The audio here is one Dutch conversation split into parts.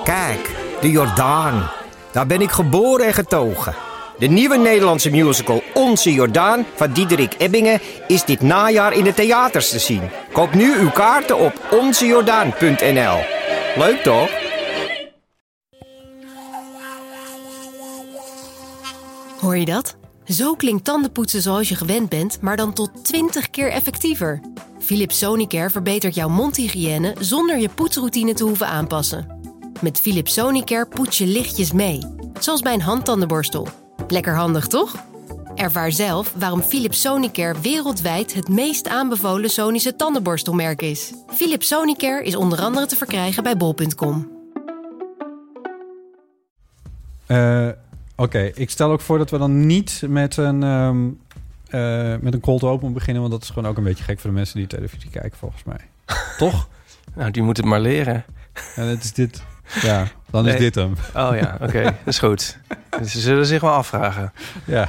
Kijk, de Jordaan. Daar ben ik geboren en getogen. De nieuwe Nederlandse musical Onze Jordaan van Diederik Ebbingen is dit najaar in de theaters te zien. Koop nu uw kaarten op onzejordaan.nl. Leuk toch? Hoor je dat? Zo klinkt tandenpoetsen zoals je gewend bent, maar dan tot 20 keer effectiever. Philips Sonicare verbetert jouw mondhygiëne zonder je poetsroutine te hoeven aanpassen. Met Philips Sonicare poets je lichtjes mee, zoals bij een handtandenborstel. Lekker handig, toch? Ervaar zelf waarom Philips Sonicare wereldwijd het meest aanbevolen Sonische tandenborstelmerk is. Philips Sonicare is onder andere te verkrijgen bij bol.com. Oké, ik stel ook voor dat we dan niet met een cold open beginnen, want dat is gewoon ook een beetje gek voor de mensen die televisie kijken, volgens mij. Toch? Nou, die moeten het maar leren. En het is dit. Ja, dan is dit hem. Oh ja, oké, dat is goed. Ze zullen zich wel afvragen. Ja.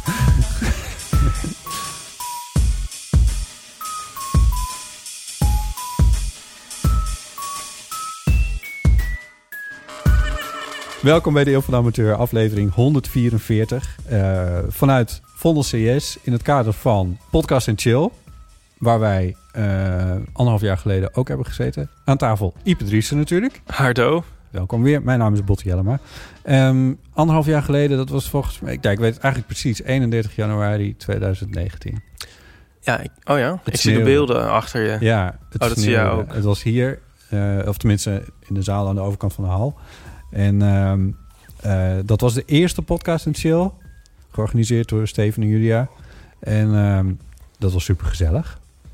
Welkom bij de Eeuw van de Amateur, aflevering 144. Vanuit Vondel CS in het kader van Podcast en Chill, waar wij 1,5 jaar geleden ook hebben gezeten. Aan tafel Ipe Driessen natuurlijk. Hardo. Welkom weer. Mijn naam is Botte Jellema. 1,5 jaar geleden, dat was volgens mij... ik weet het eigenlijk precies, 31 januari 2019. Ja, ik zie de beelden achter je. Ja, dat zie jij ook. Het was hier, of tenminste in de zaal aan de overkant van de hal. En dat was de eerste Podcast en Chill, georganiseerd door Steven en Julia. En dat was super gezellig.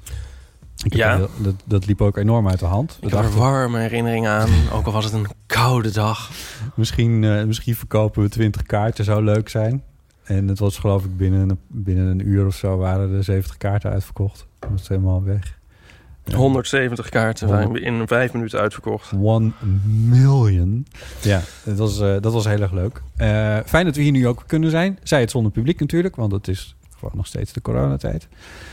Dat liep ook enorm uit de hand. Ik heb er warme herinneringen aan, ook al was het een koude dag. Misschien verkopen we 20 kaarten, zou leuk zijn. En het was geloof ik binnen een uur of zo waren er 70 kaarten uitverkocht. Dat was helemaal weg. 170 kaarten zijn in 5 minuten uitverkocht. 1 million. Ja, dat was heel erg leuk. Fijn dat we hier nu ook kunnen zijn. Zij het zonder publiek natuurlijk, want het is gewoon nog steeds de coronatijd.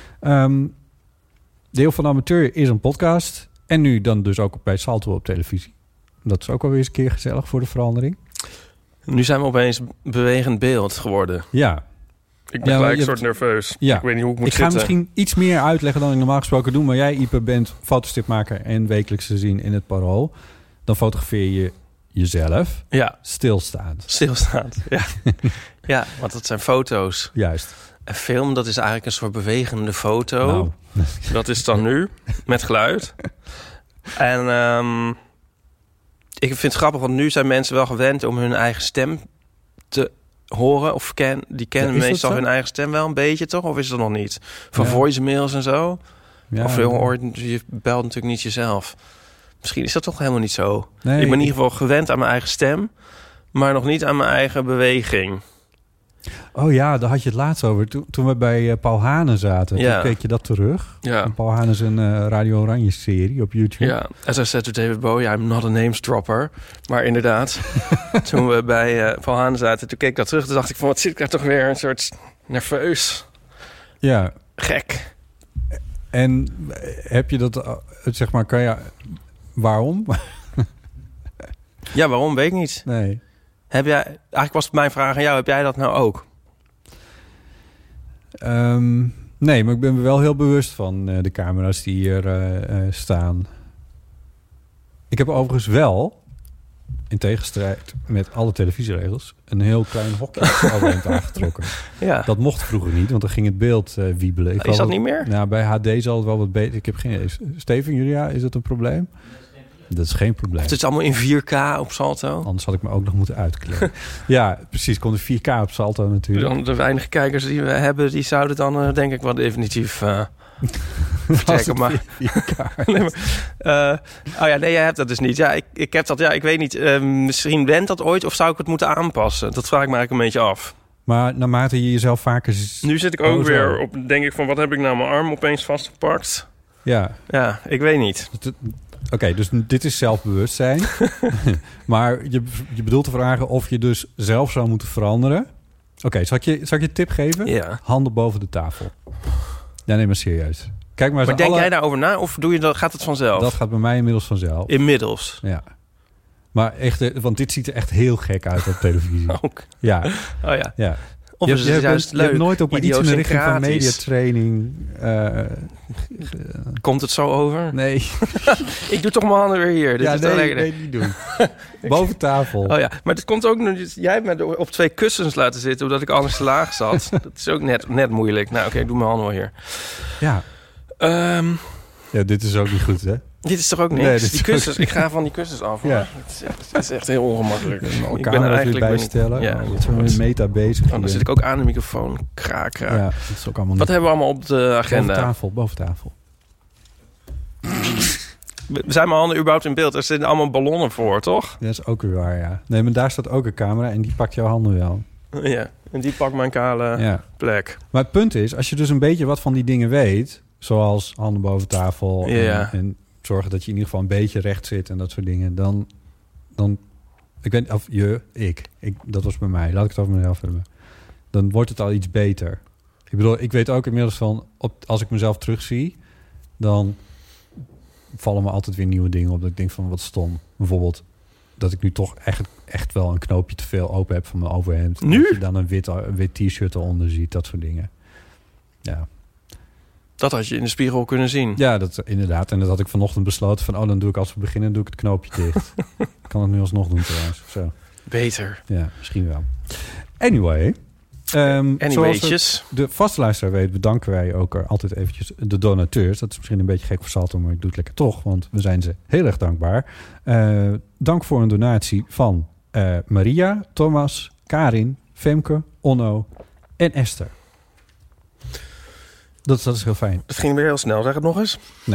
Deel van de Amateur is een podcast. En nu dan dus ook bij Salto op televisie. Dat is ook alweer eens een keer gezellig voor de verandering. Nu zijn we opeens bewegend beeld geworden. Ja. Ik ben gelijk een soort nerveus. Ja. Ik weet niet hoe ik moet zitten. Ik ga misschien iets meer uitleggen dan ik normaal gesproken doe. Maar jij, Ipe, bent fotostipmaker en wekelijks te zien in het Parool. Dan fotografeer je jezelf. Ja. Stilstaand, ja. Ja, want dat zijn foto's. Juist. En film, dat is eigenlijk een soort bewegende foto. Nou. Dat is dan nu, met geluid. En ik vind het grappig, want nu zijn mensen wel gewend om hun eigen stem te horen. Of die kennen meestal hun eigen stem wel een beetje, toch? Of is dat nog niet? Van voicemails en zo. Ja, of je belt natuurlijk niet jezelf. Misschien is dat toch helemaal niet zo. Nee, ik ben in ieder geval gewend aan mijn eigen stem, maar nog niet aan mijn eigen beweging. Oh ja, daar had je het laatst over. Toen we bij Paul Hanen zaten, toen keek je dat terug. Ja. En Paul Hanen is een Radio Oranje serie op YouTube. Ja, as I said to David Bowie, I'm not a namesdropper. Maar inderdaad, toen we bij Paul Hanen zaten, toen keek ik dat terug. Toen dacht ik van, wat zit ik daar toch weer een soort nerveus. Ja. Gek. En heb je dat, zeg maar, kan je... Waarom? Ja, waarom? Weet ik niet. Nee. Heb jij, eigenlijk was het mijn vraag aan jou, heb jij dat nou ook? Nee, maar ik ben me wel heel bewust van de camera's die hier staan. Ik heb overigens wel, in tegenstrijd met alle televisieregels, een heel klein hokje overheen aangetrokken. Ja. Dat mocht vroeger niet, want dan ging het beeld wiebelen. Is dat niet meer? Nou, bij HD zal het wel wat beter. Ik heb geen idee. Steven, Julia, is dat een probleem? Dat is geen probleem. Het is allemaal in 4K op Salto. Anders had ik me ook nog moeten uitkleden. Ja, precies. Komt er 4K op Salto natuurlijk. Dan de weinige kijkers die we hebben, die zouden dan denk ik wel definitief vertrekken. Maar 4K. Nee, jij hebt dat dus niet. Ja, ik heb dat. Ja, ik weet niet. Misschien went dat ooit of zou ik het moeten aanpassen? Dat vraag ik me eigenlijk een beetje af. Maar naarmate je jezelf vaker... Nu zit ik ook weer op, denk ik van, wat heb ik nou mijn arm opeens vastgepakt? Ja. Ja, ik weet niet. Oké, dus dit is zelfbewustzijn. Maar je bedoelt te vragen of je dus zelf zou moeten veranderen. Oké, zal ik je een tip geven? Ja. Handen boven de tafel. Ja, nee, maar serieus. Kijk maar denk jij daarover na of doe je dat, gaat het vanzelf? Dat gaat bij mij inmiddels vanzelf. Inmiddels? Ja. Maar echt, want dit ziet er echt heel gek uit op televisie. Ook. Ja. Oh ja. Ja. Of is het juist leuk? Je hebt nooit op iets in de richting van idiosyncratisch. mediatraining. Komt het zo over? Nee. Ik doe toch mijn handen weer hier. Dit is toch lekker. nee, niet doen. Boven tafel. Oh ja, maar het komt ook nog. Jij hebt me op 2 kussens laten zitten omdat ik anders te laag zat. Dat is ook net moeilijk. Nou, oké, ik doe mijn handen wel hier. Ja. Ja, dit is ook niet goed, hè? Dit is toch ook niks? Nee, dit is die kussens, ook- ik ga van die kussens af. Ja. Het is echt heel ongemakkelijk. Ik ben eigenlijk bijstellen. Ja, Je bent zo met meta bezig. dan zit ik ook aan de microfoon. Kraak. Ja, dat is ook allemaal Wat niet. hebben we allemaal op de agenda? Boven tafel. Zijn mijn handen überhaupt in beeld? Er zitten allemaal ballonnen voor, toch? Dat is ook weer waar, ja. Nee, maar daar staat ook een camera en die pakt jouw handen wel. Ja, en die pakt mijn kale Ja. plek. Maar het punt is, als je dus een beetje wat van die dingen weet, zoals handen boven tafel Ja. en zorgen dat je in ieder geval een beetje recht zit en dat soort dingen, dan ik weet of ik dat was bij mij. Laat ik het over mezelf hebben. Dan wordt het al iets beter. Ik bedoel, ik weet ook inmiddels van als ik mezelf terugzie, dan vallen me altijd weer nieuwe dingen op dat ik denk van wat stom. Bijvoorbeeld dat ik nu toch echt wel een knoopje te veel open heb van mijn overhemd. Nu? Dat je dan een wit t-shirt eronder ziet, dat soort dingen. Ja. Dat had je in de spiegel kunnen zien. Ja, dat inderdaad. En dat had ik vanochtend besloten van dan doe ik als we beginnen, doe ik het knoopje dicht. Ik kan het nu alsnog doen trouwens. Zo. Beter. Ja, misschien wel. Anyway. Zoals Anyways. de vaste luisteraar weet, bedanken wij ook altijd eventjes de donateurs. Dat is misschien een beetje gek voor Salto, maar ik doe het lekker toch, want we zijn ze heel erg dankbaar. Dank voor een donatie van Maria, Thomas, Karin, Femke, Onno en Esther. Dat is heel fijn. Dat ging weer heel snel. Zeg het nog eens. Nee.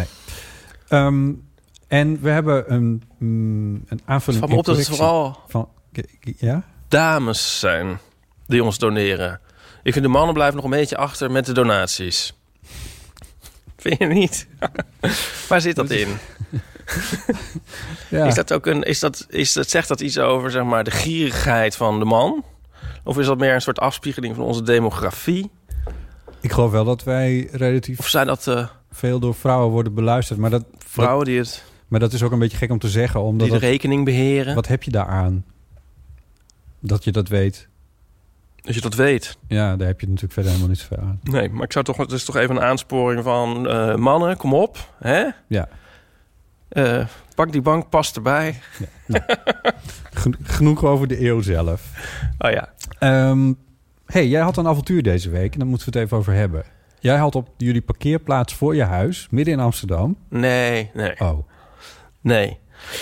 En we hebben een aanvulling. Het valt me op dat het correctie vooral van. Ja? dames zijn die ons doneren. Ik vind de mannen blijven nog een beetje achter met de donaties. Vind je niet? Waar zit dat in? Ja. Is dat ook zegt dat iets over, zeg maar, de gierigheid van de man? Of is dat meer een soort afspiegeling van onze demografie? Ik geloof wel dat wij relatief Of zijn dat veel door vrouwen worden beluisterd. vrouwen die het Maar dat is ook een beetje gek om te zeggen. Omdat die de rekening beheren? wat heb je daaraan? Dat je dat weet. Als je dat weet. Ja, daar heb je natuurlijk verder helemaal niet zoveel aan. Nee, maar ik zou toch... Het is toch even een aansporing van... mannen, kom op. Hè? Ja. Pak die bank, pas erbij. Genoeg over de eeuw zelf. Oh ja. Hey, jij had een avontuur deze week. En daar moeten we het even over hebben. Jij had op jullie parkeerplaats voor je huis, midden in Amsterdam. Nee. Oh. Nee.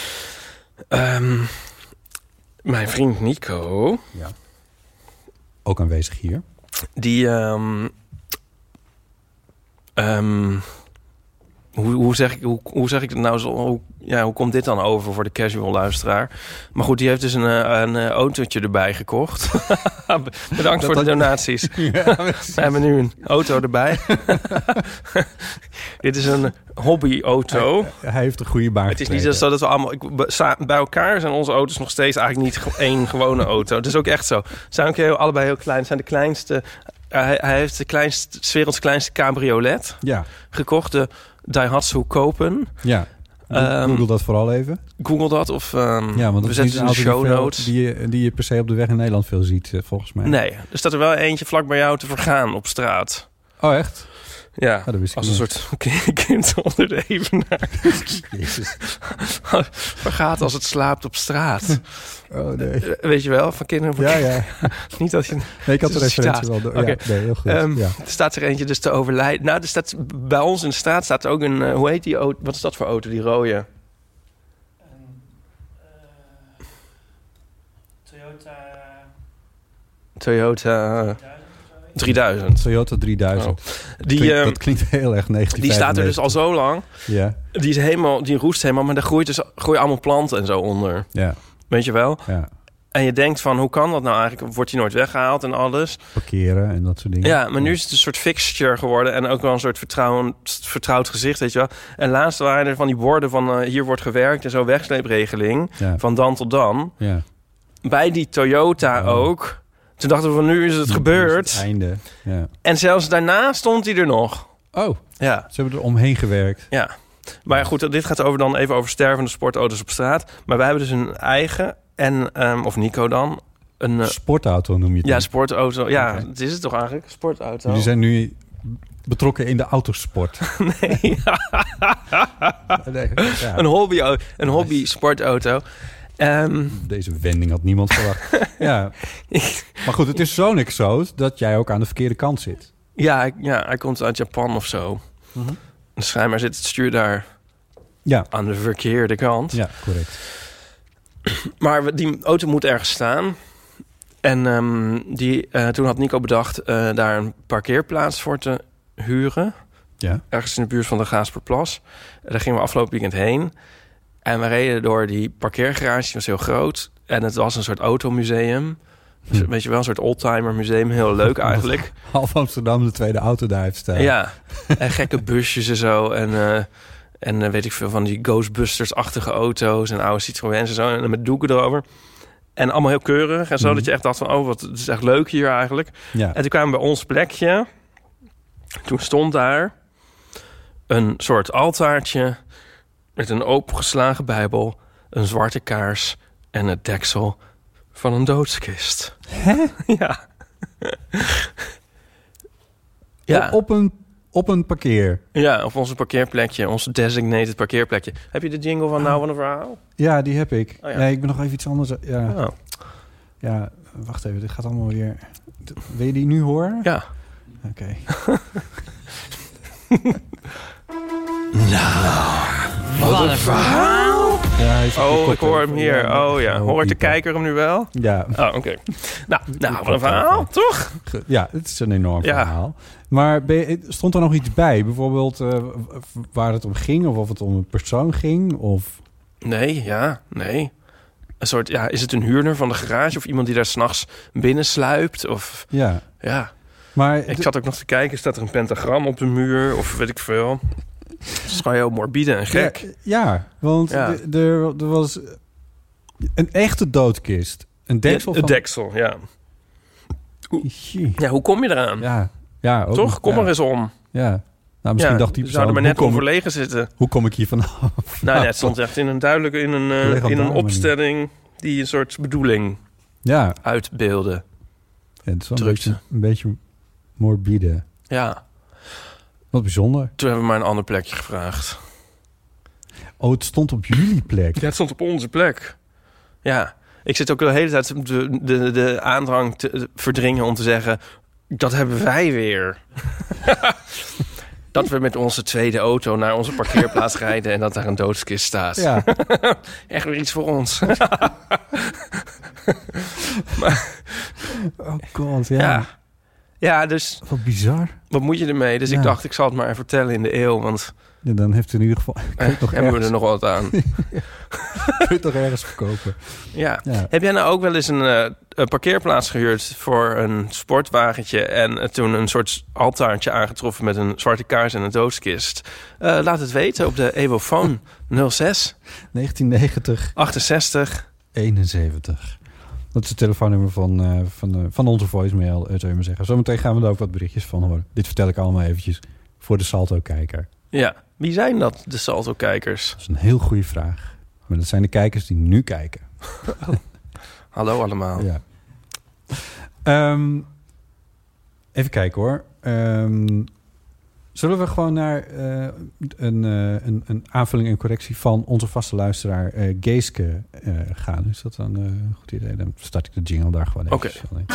Mijn vriend Nico... Ja. Ook aanwezig hier. Die... Hoe zeg ik het nou zo? Hoe komt dit dan over voor de casual luisteraar? Maar goed, die heeft dus een autootje erbij gekocht. Bedankt voor de donaties. Ja, We hebben nu een auto erbij. Dit is een hobbyauto. Hij heeft een goede baan. Het is niet zo dat we allemaal... bij elkaar zijn onze auto's nog steeds eigenlijk niet één gewone auto. Het is ook echt zo. Zijn ook allebei heel klein. Zijn de kleinste... Hij heeft de 's werelds kleinste cabriolet gekocht. De Daihatsu Kopen. Ja. Google dat vooral even. Google dat of want dat we is zetten niet ze in de show notes. Die je per se op de weg in Nederland veel ziet, volgens mij. Nee, er staat er wel eentje vlak bij jou te vergaan op straat. Oh, echt? Ja, dat wist ik als een niet. soort kind onder de evenaar. Jezus. Vergaat als het slaapt op straat. Oh, nee. Weet je wel, van kinderen. Ja. Niet dat je... Nee, ik had de het is referentie wel citaat. door. Oké. Ja, nee, heel goed. Er staat er eentje dus te overlijden. Nou, er staat, bij ons in de straat staat er ook een... hoe heet die auto? Wat is dat voor auto, die rode? Toyota 3000. Toyota 3000. Oh. Dat klinkt heel erg negatief. Die staat er dus al zo lang. Ja. Die roest helemaal, maar daar groeien allemaal planten en zo onder. Ja. Weet je wel? Ja. En je denkt van, hoe kan dat nou eigenlijk? Wordt die nooit weggehaald en alles? Parkeren en dat soort dingen. Ja, maar nu is het een soort fixture geworden en ook wel een soort vertrouwd gezicht, weet je wel. En laatst waren er van die borden van hier wordt gewerkt en zo wegsleepregeling van dan tot dan. Ja. Bij die Toyota ook. Toen dachten we van, nu is het gebeurd. Het einde. Ja. En zelfs daarna stond hij er nog. Oh, ja. Ze hebben er omheen gewerkt. Ja. Maar ja, goed, dit gaat even over stervende sportauto's op straat. Maar wij hebben dus een eigen, of Nico dan, een... sportauto noem je het? Ja, sportauto. Ja, Okay. Het is het toch eigenlijk? Sportauto. Jullie zijn nu betrokken in de autosport. Nee. Nee, ja. Een hobby sportauto. Deze wending had niemand verwacht. Ja. Maar goed, het is zo'n exoot dat jij ook aan de verkeerde kant zit. Ja, hij komt uit Japan of zo. Mm-hmm. Schijnbaar zit het stuur daar Ja. aan de verkeerde kant. Ja, correct. Maar die auto moet ergens staan. En toen had Nico bedacht daar een parkeerplaats voor te huren. Ja. Ergens in de buurt van de Gaasperplas. Daar gingen we afgelopen weekend heen. En we reden door die parkeergarage. Die was heel groot. En het was een soort automuseum. Dus weet je wel, een soort oldtimer museum. Heel leuk eigenlijk. Half Amsterdam de tweede auto daar heeft staan. Ja, en gekke busjes en zo. En weet ik veel van die Ghostbusters-achtige auto's. En oude Citroëns en zo. En met doeken erover. En allemaal heel keurig. En zo dat je echt dacht van, oh, wat, het is echt leuk hier eigenlijk. Ja. En toen kwamen we bij ons plekje. Toen stond daar een soort altaartje met een opengeslagen Bijbel, een zwarte kaars en het deksel van een doodskist. Hè? Ja. Ja. Op een parkeer. Ja, op onze parkeerplekje, ons designated parkeerplekje. Heb je de jingle van Nou van een Verhaal? Ja, die heb ik. Oh ja. Nee, ik ben nog even iets anders. Ja. Oh. Ja, wacht even. Dit gaat allemaal weer... Wil je die nu horen? Ja. Oké. Wat een verhaal! Ja, hij is op de Oh, kop, ik hoor hè. hem hier. Oh ja, hoort de kijker hem nu wel? Ja. Oh, oké. Nou, wat een verhaal, toch? Ja, het is een enorm Ja. verhaal. Maar stond er nog iets bij? Bijvoorbeeld waar het om ging? Of het om een persoon ging? Of... Nee. Een soort, is het een huurder van de garage of iemand die daar 's nachts binnen sluipt? Of Ja. ja. Maar Ik zat ook nog te kijken, staat er een pentagram op de muur of weet ik veel. Het is gewoon heel morbide en gek. Ja, want Ja. er was een echte doodkist. Een deksel van... Het deksel, ja. Jee. Ja, hoe kom je eraan? Ja, ook Toch? nog, Kom ja. er eens om. Ja. Nou, misschien dacht die we persoon... zouden maar net hoe, kom, onverlegen zitten. hoe kom ik hier vanaf? Nou, net stond echt in een opstelling die een soort bedoeling Ja, uitbeelde. het is wel Drukte. een beetje morbide. Ja, Wat bijzonder. toen hebben we maar een ander plekje gevraagd. Oh, het stond op jullie plek. Ja, het stond op onze plek. Ja, ik zit ook de hele tijd de aandrang te verdringen om te zeggen... dat hebben wij weer. Dat we met onze tweede auto naar onze parkeerplaats rijden... en dat daar een doodskist staat. Ja. Echt weer iets voor ons. Oh god, ja. Ja, dus Wat bizar. wat moet je ermee? Dus Ja. ik dacht, ik zal het maar even vertellen in de eeuw... want Ja, dan heeft het in ieder geval... hebben we er nog wat aan. Kun je het toch ergens verkopen? Ja. Ja. Heb jij nou ook wel eens een parkeerplaats gehuurd voor een sportwagentje... en toen een soort altaartje aangetroffen met een zwarte kaars en een doodskist? Laat het weten op de Evofoon 06 1990, 68. 71. Dat is het telefoonnummer van onze voicemail, zou je maar zeggen. Zometeen gaan we er ook wat berichtjes van horen. Dit vertel ik allemaal eventjes voor de Salto-kijker. Ja, wie zijn dat, de Salto-kijkers? Dat is een heel goede vraag. Maar dat zijn de kijkers die nu kijken. Hallo allemaal. Ja. Even kijken hoor. Zullen we gewoon naar een aanvulling en correctie van onze vaste luisteraar Geeske gaan? Is dat dan een goed idee? Dan start ik de jingle daar gewoon even. Oké.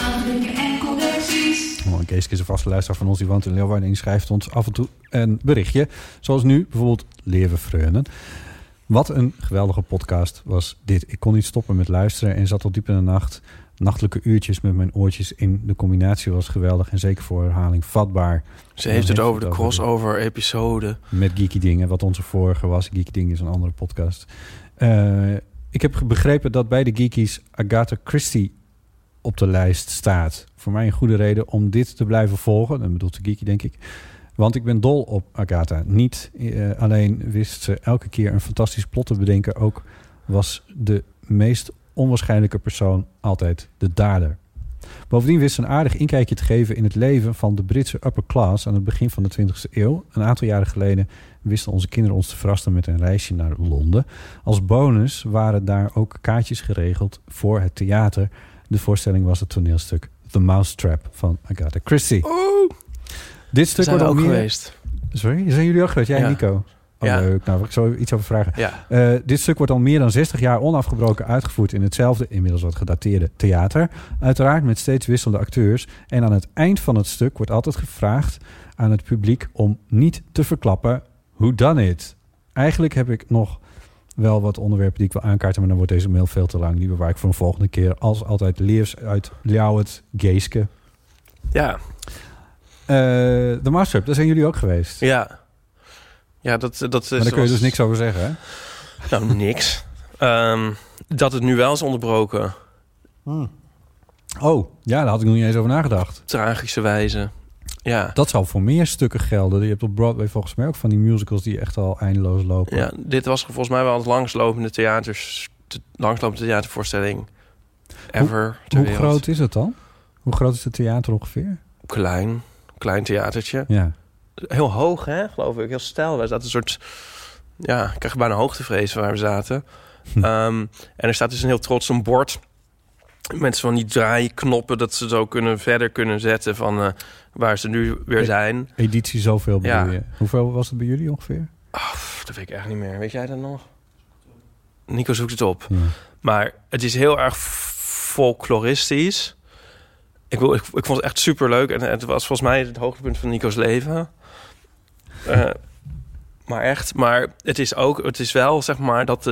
Geeske is een vaste luisteraar van ons. Die woont in Leeuwarden en die schrijft ons af en toe een berichtje. Zoals nu bijvoorbeeld Leeuwenvreunen. Wat een geweldige podcast was dit. Ik kon niet stoppen met luisteren en zat tot diep in de nacht. Nachtelijke uurtjes met mijn oortjes in. De combinatie was geweldig en zeker voor herhaling vatbaar. Ze heeft het over de crossover-episode. Met Geeky Dingen, wat onze vorige was. Geeky Dingen is een andere podcast. Ik heb begrepen dat bij de Geekies Agatha Christie op de lijst staat. Voor mij een goede reden om dit te blijven volgen. Dat bedoelt de Geeky, denk ik. Want ik ben dol op Agatha. Niet alleen wist ze elke keer een fantastisch plot te bedenken. Ook was de meest onwaarschijnlijke persoon altijd de dader. Bovendien wist ze een aardig inkijkje te geven in het leven van de Britse upper class aan het begin van de 20e eeuw. Een aantal jaren geleden wisten onze kinderen ons te verrassen met een reisje naar Londen. Als bonus waren daar ook kaartjes geregeld voor het theater. De voorstelling was het toneelstuk The Mousetrap van Agatha Christie. Oeh, Dit stuk zijn wordt we al ook meer... geweest. Sorry, zijn jullie ook geweest? Jij en Ja. Nico? Oh, Ja. leuk. Nou, ik zal iets over vragen. Ja. Dit stuk wordt al meer dan 60 jaar onafgebroken uitgevoerd in hetzelfde, inmiddels wat gedateerde theater. Uiteraard met steeds wisselende acteurs. En aan het eind van het stuk wordt altijd gevraagd aan het publiek om niet te verklappen who done it. Eigenlijk heb ik nog wel wat onderwerpen die ik wil aankaarten, maar dan wordt deze mail veel te lang. Die bewaar ik voor een volgende keer. Als altijd Leers uit Ljouwert, Geeske. Ja. De Mousetrap, daar zijn jullie ook geweest. Ja. Ja, dat is... Maar daar kun je dus niks over zeggen, hè? Nou, niks. Dat het nu wel is onderbroken. Oh, ja, daar had ik nog niet eens over nagedacht. Tragische wijze. Ja. Dat zal voor meer stukken gelden. Je hebt op Broadway volgens mij ook van die musicals die echt al eindeloos lopen. Ja, dit was volgens mij wel het langslopende theatervoorstelling ever ter Hoe wereld. groot is het dan? Hoe groot is het theater ongeveer? Klein theatertje. Ja. Heel hoog, hè, geloof ik. Heel steil. Wij zaten een soort... Ja, ik kreeg bijna hoogtevrees waar we zaten. En er staat dus een heel trots een bord met van die draaiknoppen dat ze zo verder kunnen zetten van waar ze nu weer zijn. Editie zoveel bedoel Ja. je. Hoeveel was het bij jullie ongeveer? Dat weet ik echt niet meer. Weet jij dat nog? Nico zoekt het op. Ja. Maar het is heel erg folkloristisch. Ik vond het echt superleuk. En het was volgens mij het hoogtepunt van Nico's leven. Maar echt. Maar het is wel, zeg maar, dat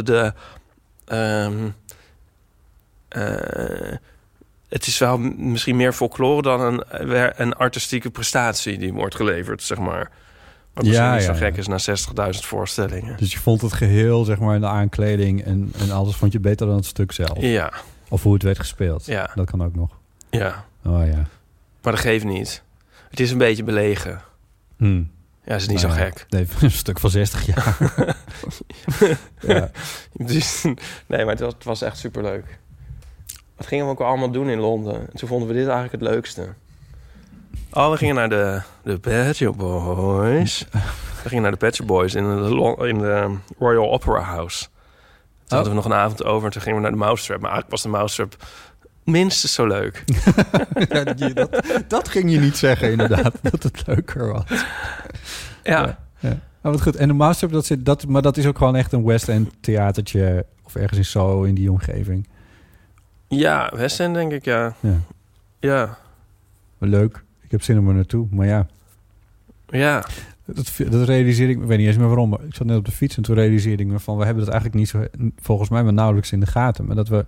het is wel misschien meer folklore dan een artistieke prestatie die wordt geleverd, zeg maar. Wat misschien niet zo gek is na 60.000 voorstellingen. Dus je vond het geheel, zeg maar, in de aankleding en alles vond je beter dan het stuk zelf? Ja. Of hoe het werd gespeeld? Ja. Dat kan ook nog. Ja. Oh ja. Maar dat geeft niet. Het is een beetje belegen. Ja, is niet zo gek. Nee, een stuk van 60 jaar. Ja. Dus, nee, maar het was echt superleuk. Wat gingen we ook allemaal doen in Londen? En toen vonden we dit eigenlijk het leukste. Oh, we gingen naar de Pet Shop Boys. We gingen naar de Pet Shop Boys in de Royal Opera House. Toen hadden we nog een avond over en toen gingen we naar de Mousetrap. Maar eigenlijk was de Mousetrap minstens zo leuk. Ja, dat ging je niet zeggen, inderdaad. Dat het leuker was. Ja. Ja. Oh, wat goed. En de Mousetrap, maar dat is ook gewoon echt een West End theatertje. Of ergens in Soho, in die omgeving. Ja, West End denk ik, ja. Ja. Leuk. Ik heb zin om er naartoe. Maar ja. Ja. Dat realiseerde ik weet niet eens meer waarom. Maar ik zat net op de fiets en toen realiseerde ik me van... we hebben dat eigenlijk niet zo, volgens mij, maar nauwelijks in de gaten. Maar dat we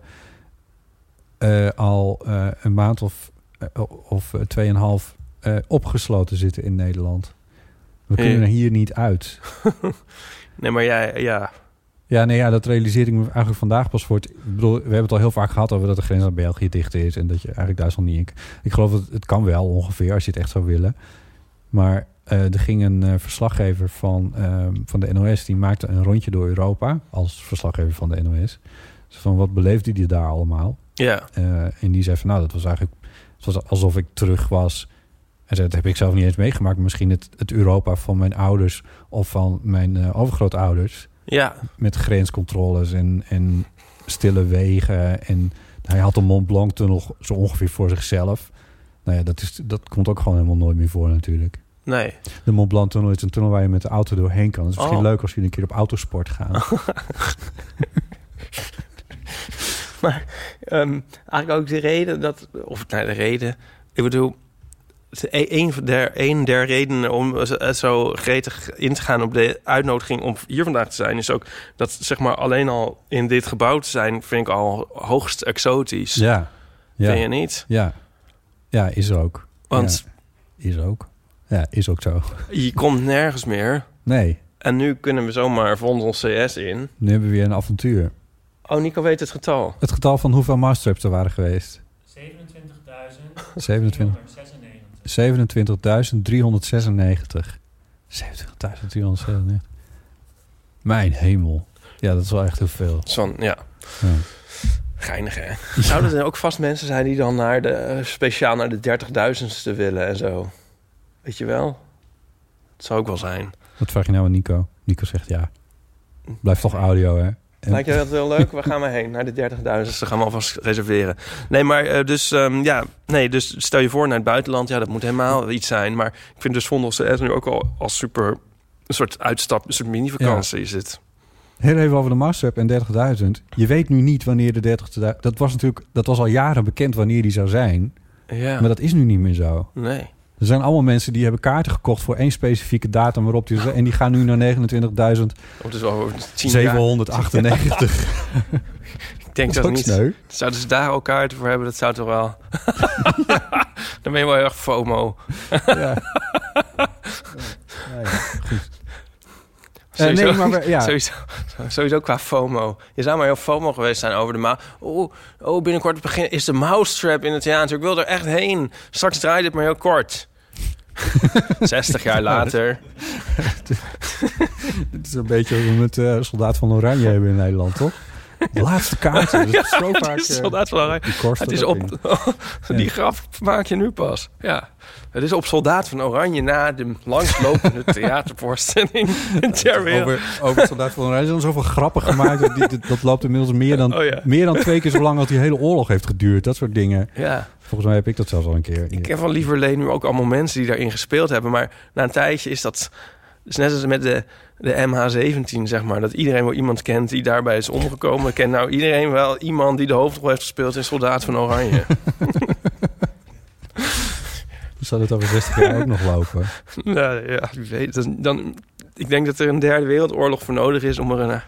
al een maand of 2,5 opgesloten zitten in Nederland. We kunnen er hier niet uit. Nee, maar jij, ja. Ja, nee, ja, dat realiseerde ik me eigenlijk vandaag pas voor het... Ik bedoel, we hebben het al heel vaak gehad over dat de grens aan België dicht is... en dat je eigenlijk Duitsland niet in... Ik geloof dat het kan wel ongeveer, als je het echt zou willen. Maar er ging een verslaggever van de NOS... die maakte een rondje door Europa als verslaggever van de NOS. Dus van, wat beleefde die daar allemaal? Ja. En die zei van, nou, dat was eigenlijk... Het was alsof ik terug was... En dat heb ik zelf niet eens meegemaakt. Misschien het Europa van mijn ouders... of van mijn overgrootouders... Ja. Met grenscontroles en stille wegen. En hij had de Mont Blanc-tunnel zo ongeveer voor zichzelf. Nou ja, dat komt ook gewoon helemaal nooit meer voor natuurlijk. Nee. De Mont Blanc-tunnel is een tunnel waar je met de auto doorheen kan. Het is misschien leuk als jullie een keer op autosport gaan. Maar eigenlijk ook de reden dat... Of nou, de reden... Ik bedoel... Een der redenen om zo gretig in te gaan op de uitnodiging om hier vandaag te zijn... is ook dat, zeg maar, alleen al in dit gebouw te zijn... vind ik al hoogst exotisch. Ja. Vind je niet? Ja. Ja, is ook. Want... Ja, is ook. Ja, is ook zo. Je komt nergens meer. Nee. En nu kunnen we zomaar Vondel CS in. Nu hebben we weer een avontuur. Oh, Nico weet het getal. Het getal van hoeveel Mousetraps er waren geweest? 27.396. 27.396. Mijn hemel. Ja, dat is wel echt heel veel. Ja. Geinig, hè? Zouden er ook vast mensen zijn die dan speciaal naar de 30.000ste willen en zo? Weet je wel? Het zou ook wel zijn. Wat vraag je nou aan Nico? Nico zegt ja. Blijft toch audio, hè? Lijkt je dat wel leuk? Waar gaan we heen? Naar de 30.000ste gaan we alvast reserveren. Nee, maar dus stel je voor naar het buitenland. Ja, dat moet helemaal iets zijn. Maar ik vind dus Vondel CS nu ook al als super een soort uitstap, een soort mini-vakantie is het. Heel even over de Masterrap en 30.000. Je weet nu niet wanneer de 30.000... Dat was al jaren bekend wanneer die zou zijn. Ja. Maar dat is nu niet meer zo. Nee. Er zijn allemaal mensen die hebben kaarten gekocht voor één specifieke datum waarop die... En die gaan nu naar 29.798. Ik denk dat niet. Sneu. Zouden ze daar al kaarten voor hebben? Dat zou toch wel... Dan ben je wel heel erg FOMO. Ja. Goed. Sowieso qua FOMO. Je zou maar heel FOMO geweest zijn over de mouse. Binnenkort is de Mousetrap in het theater. Ik wil er echt heen. Straks draait het maar heel kort. 60 jaar later. Dit is een beetje wat we met Soldaat van Oranje hebben in Nederland, toch? De laatste kaart. Dus zo vaak, Soldaat van Oranje. Het is op... Die grap maak je nu pas. Ja. Het is op Soldaat van Oranje na de langslopende theatervoorstelling ter wereld. Over Soldaat van Oranje zijn zoveel grappen gemaakt. Dat loopt inmiddels meer dan 2 keer zo lang als die hele oorlog heeft geduurd. Dat soort dingen. Ja. Volgens mij heb ik dat zelfs al een keer. Ik ken van Lieverlee nu ook allemaal mensen die daarin gespeeld hebben. Maar na een tijdje is dat... Dus net als met de MH17, zeg maar. Dat iedereen wel iemand kent die daarbij is omgekomen. Kent nou iedereen wel iemand die de hoofdrol heeft gespeeld in Soldaat van Oranje. Zou het over 60 jaar ook nog lopen? Nou ja, wie weet. Ik denk dat er een 3e wereldoorlog voor nodig is om er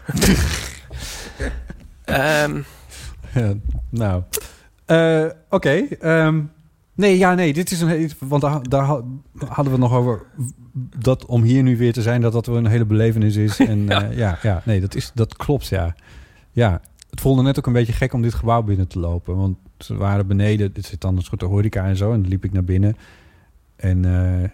een... Oké. Nee, dit is een... Want daar hadden we het nog over... Dat om hier nu weer te zijn, dat een hele belevenis is. En dat klopt, ja. Ja, het voelde net ook een beetje gek om dit gebouw binnen te lopen. Want ze waren beneden, dit zit dan een soort horeca en zo. En dan liep ik naar binnen. En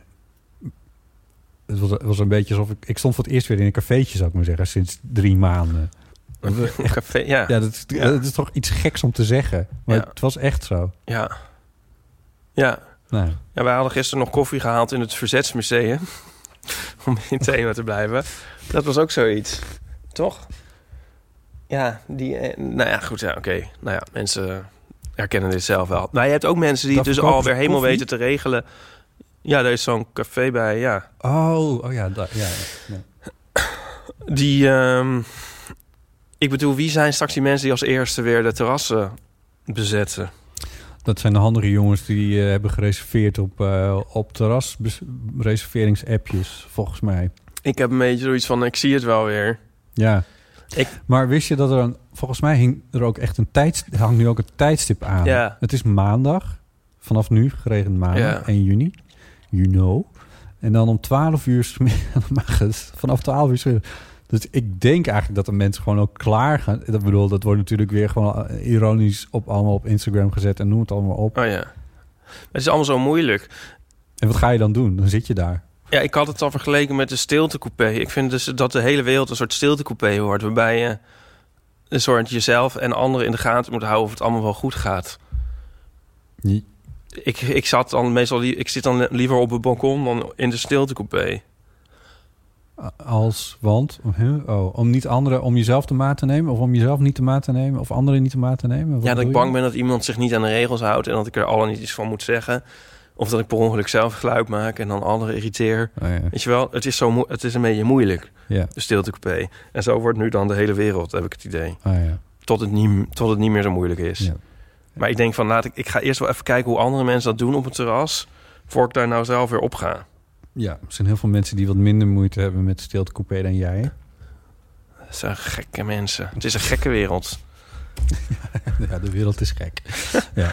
het was een beetje alsof ik stond voor het eerst weer in een cafeetje, zou ik maar zeggen, sinds 3 maanden. Een café, ja. Ja, dat is toch iets geks om te zeggen. Maar het was echt zo. Ja. Ja. Nou. Ja, wij hadden gisteren nog koffie gehaald in het Verzetsmuseum. Om in het thema te blijven. Dat was ook zoiets. Toch? Ja, goed, ja, oké. Nou ja, mensen herkennen dit zelf wel. Maar je hebt ook mensen die het dus alweer helemaal weten te regelen. Ja, er is zo'n café bij, ja. Oh ja. Die, ik bedoel, wie zijn straks die mensen die als eerste weer de terrassen bezetten? Dat zijn de handige jongens die hebben gereserveerd op terrasreserveringsappjes, volgens mij. Ik heb een beetje zoiets van, ik zie het wel weer. Ja. Maar wist je dat er volgens mij hangt hangt nu ook een tijdstip aan. Ja. Het is maandag, vanaf nu, geregend maandag, 1 juni. You know. En dan om 12 uur, mag het, vanaf 12 uur... Dus ik denk eigenlijk dat de mensen gewoon ook klaar gaan. Dat wordt natuurlijk weer gewoon ironisch allemaal op Instagram gezet en noem het allemaal op. Oh ja. Het is allemaal zo moeilijk. En wat ga je dan doen? Dan zit je daar. Ja, ik had het al vergeleken met de stiltecoupé. Ik vind dus dat de hele wereld een soort stiltecoupé wordt, waarbij je een soort jezelf en anderen in de gaten moet houden of het allemaal wel goed gaat. Nee. Ik zit dan liever op het balkon dan in de stiltecoupé. Om jezelf te maat te nemen, of om jezelf niet te maat te nemen, of anderen niet te maat te nemen? Ja, dat ik bang ben dat iemand zich niet aan de regels houdt en dat ik er alle niet iets van moet zeggen. Of dat ik per ongeluk zelf geluid maak en dan anderen irriteer. Oh, ja. Weet je wel, het is een beetje moeilijk, ja. De stiltecoupé. En zo wordt nu dan de hele wereld, heb ik het idee. Oh, ja. Tot het niet meer zo moeilijk is. Ja. Maar ik denk van, ik ga eerst wel even kijken hoe andere mensen dat doen op het terras, voor ik daar nou zelf weer op ga. Ja, er zijn heel veel mensen die wat minder moeite hebben met stiltecoupé dan jij. Dat zijn gekke mensen. Het is een gekke wereld. Ja, de wereld is gek. Ja.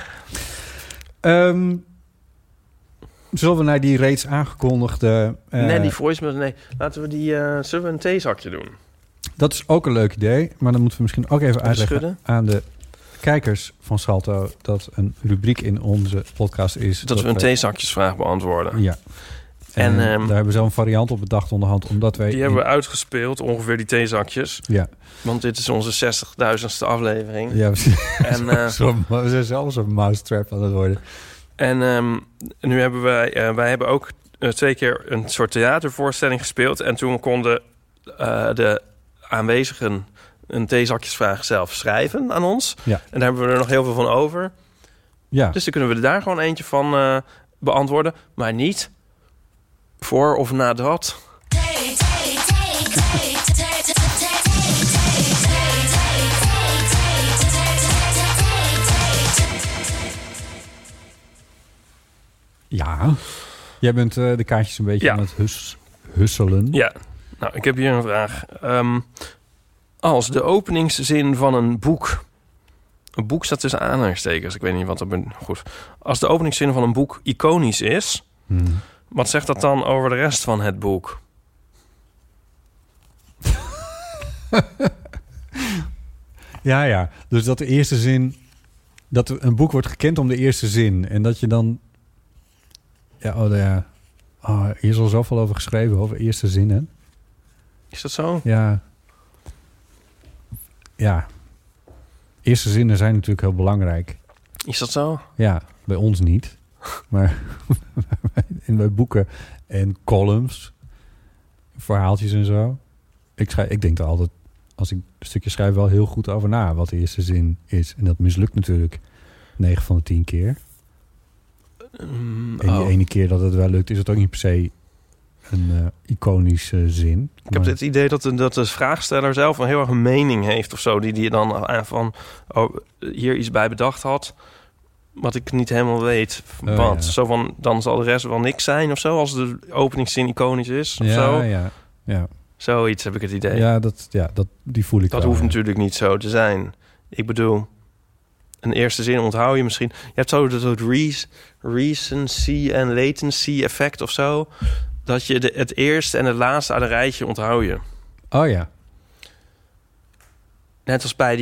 Zullen we naar die reeds aangekondigde... Nee, die voicemail... Nee, laten we die... zullen we een theezakje doen? Dat is ook een leuk idee. Maar dan moeten we misschien ook even uitleggen aan de kijkers van Salto... dat een rubriek in onze podcast is... Dat we een theezakjesvraag beantwoorden. Ja. En daar hebben we zo'n variant op bedacht onderhand, omdat wij... Die hebben we uitgespeeld, ongeveer die theezakjes. Ja. Want dit is onze 60.000ste aflevering. Ja, En, we zijn zelfs een mousetrap aan het worden. En nu hebben wij hebben ook 2 keer een soort theatervoorstelling gespeeld. En toen konden de aanwezigen een theezakjesvraag zelf schrijven aan ons. Ja. En daar hebben we er nog heel veel van over. Ja. Dus dan kunnen we er daar gewoon eentje van beantwoorden. Maar niet voor of nadat. Ja. Jij bent de kaartjes een beetje aan het husselen. Ja. Nou, ik heb hier een vraag. Als de openingszin van een boek... Een boek staat tussen aanhalingstekens. Ik weet niet wat dat ben. Goed. Als de openingszin van een boek iconisch is... Wat zegt dat dan over de rest van het boek? Ja. Dus dat de eerste zin... Dat een boek wordt gekend om de eerste zin. En dat je dan... hier is al zoveel over geschreven, over eerste zinnen. Is dat zo? Ja. Ja. Eerste zinnen zijn natuurlijk heel belangrijk. Is dat zo? Ja, bij ons niet. Maar bij boeken en columns, verhaaltjes en zo. Ik denk er altijd, als ik een stukje schrijf, wel heel goed over na wat de eerste zin is. En dat mislukt natuurlijk 9 van de 10 keer. En die ene keer dat het wel lukt, is het ook niet per se een iconische zin. Ik heb het idee dat de vraagsteller zelf een heel erg een mening heeft of zo. Die dan van hier iets bij bedacht had. Wat ik niet helemaal weet. Want zo van, dan zal de rest wel niks zijn of zo. Als de openingszin iconisch is of zo. Ja. Zoiets heb ik het idee. Ja, die voel ik dat wel. Hoeft natuurlijk niet zo te zijn. Ik bedoel, een eerste zin onthoud je misschien. Je hebt zo dat recency en latency effect of zo. Dat je het eerste en het laatste uit een rijtje onthoud je. Oh ja. Net als bij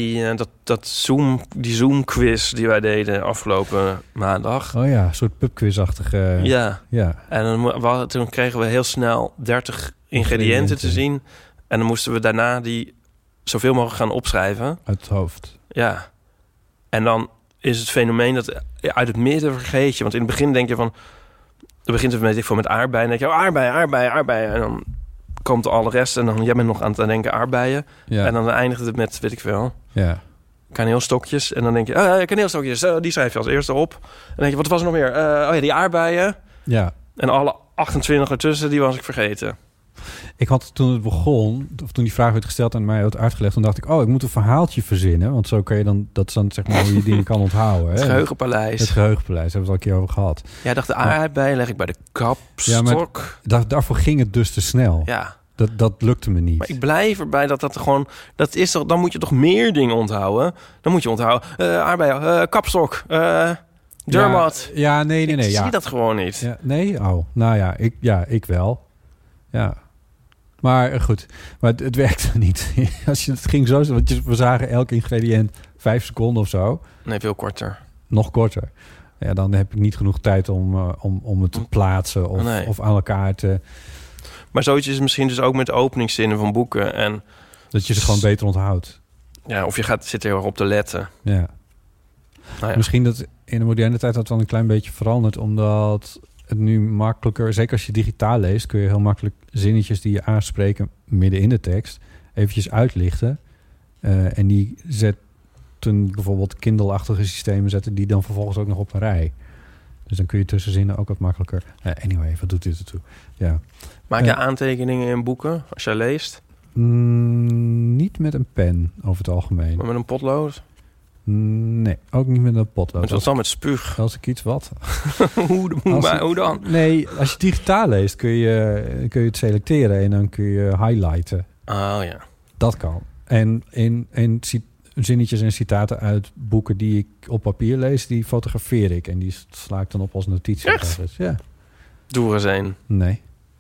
die Zoom-quiz die wij deden afgelopen maandag. Oh ja, een soort pubquiz-achtige... Ja. En toen kregen we heel snel 30 ingrediënten te zien. En dan moesten we daarna die zoveel mogelijk gaan opschrijven. Uit het hoofd. Ja. En dan is het fenomeen dat uit het midden vergeet je. Want in het begin denk je van... Dan begint het met aardbeien. En dan denk je, aardbeien. En dan komt alle rest. En dan jij bent nog aan het denken aardbeien. Ja. En dan eindigt het met, weet ik veel... Ja. Kaneelstokjes. En dan denk je, kaneelstokjes, die schrijf je als eerste op. En dan denk je, wat was er nog meer? Die aardbeien. Ja. En alle 28 ertussen, die was ik vergeten. Ik had toen het begon, of toen die vraag werd gesteld en mij werd uitgelegd, toen dacht ik, ik moet een verhaaltje verzinnen. Want zo kan je dan, dat is dan zeg maar hoe je dingen kan onthouden. Het geheugenpaleis. Het geheugenpaleis, hebben we het al een keer over gehad. Jij dacht, de aardbeien leg ik bij de kapstok. Ja, maar daarvoor ging het dus te snel. Ja. Dat lukte me niet. Maar ik blijf erbij dat gewoon... Dat is toch, dan moet je toch meer dingen onthouden? Dan moet je onthouden... aardbeien, kapstok, Dermat. Ja, nee. Ik zie dat gewoon niet. Ja, nee? Oh, nou ja, ik wel. Ja. Maar goed, maar het werkte niet. Het ging zo... Want we zagen elk ingrediënt 5 seconden of zo. Nee, veel korter. Nog korter. Ja, dan heb ik niet genoeg tijd om het te plaatsen of aan elkaar te... Maar zoiets is misschien dus ook met openingszinnen van boeken. En dat je ze gewoon beter onthoudt. Ja, of je zit er heel erg op te letten. Ja. Nou ja. Misschien dat in de moderne tijd dat dan een klein beetje verandert. Omdat het nu makkelijker... Zeker als je digitaal leest, kun je heel makkelijk zinnetjes die je aanspreken midden in de tekst eventjes uitlichten. En die zetten bijvoorbeeld Kindle-achtige systemen zetten die dan vervolgens ook nog op een rij. Dus dan kun je tussen zinnen ook wat makkelijker... Anyway, wat doet dit ertoe? Ja. Maak je aantekeningen in boeken als jij leest? Niet met een pen, over het algemeen. Maar met een potlood? Nee, ook niet met een potlood. Wat dan met spuug? Als ik iets wat? Hoe dan? Nee, als je digitaal leest kun je het selecteren en dan kun je highlighten. Oh ja. Dat kan. En zinnetjes en citaten uit boeken die ik op papier lees, die fotografeer ik. En die sla ik dan op als notitie. Echt? Ja. Doe er eens een. Nee.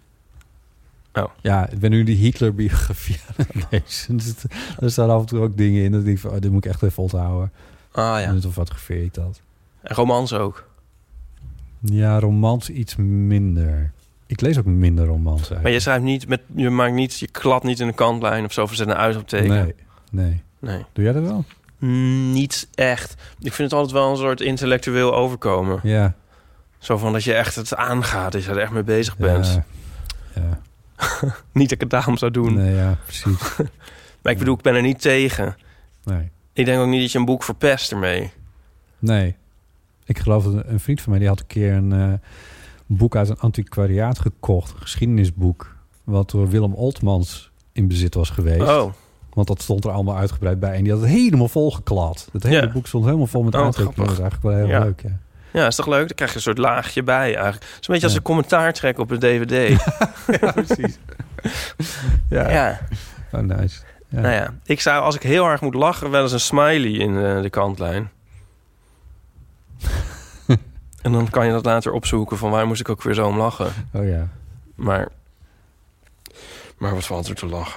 Oh. Ja, ik ben nu die Hitler-biografie aan het lezen. Dus er staan af en toe ook dingen in dat ik dit moet ik echt even onthouden. Ah ja. En dan fotografeer ik dat. En romans ook? Ja, romans iets minder. Ik lees ook minder romans. Maar je schrijft niet je maakt niet, je klad niet in de kantlijn of zo, of zet een uitroepteken. Nee. Doe jij dat wel? Niet echt. Ik vind het altijd wel een soort intellectueel overkomen. Ja. Zo van dat je echt het aangaat, dat je er echt mee bezig bent. Ja. Niet dat ik het daarom zou doen. Nee, ja, precies. Maar ik bedoel, ik ben er niet tegen. Nee. Ik denk ook niet dat je een boek verpest ermee. Nee. Ik geloof dat een vriend van mij, die had een keer een boek uit een antiquariaat gekocht. Een geschiedenisboek. Wat door Willem Oltmans in bezit was geweest. Oh. Want dat stond er allemaal uitgebreid bij. En die had het helemaal volgeklad. Het hele boek stond helemaal vol met aantekeningen. Dat was eigenlijk wel heel leuk, ja. Ja, is toch leuk? Dan krijg je een soort laagje bij eigenlijk. Het is een beetje als een commentaar trekken op een DVD. Ja, precies. Ja. Oh, nice. Ja. Nou ja, ik zou, als ik heel erg moet lachen, wel eens een smiley in de kantlijn. En dan kan je dat later opzoeken van waar moest ik ook weer zo om lachen. Oh ja. Maar wat valt er te lachen?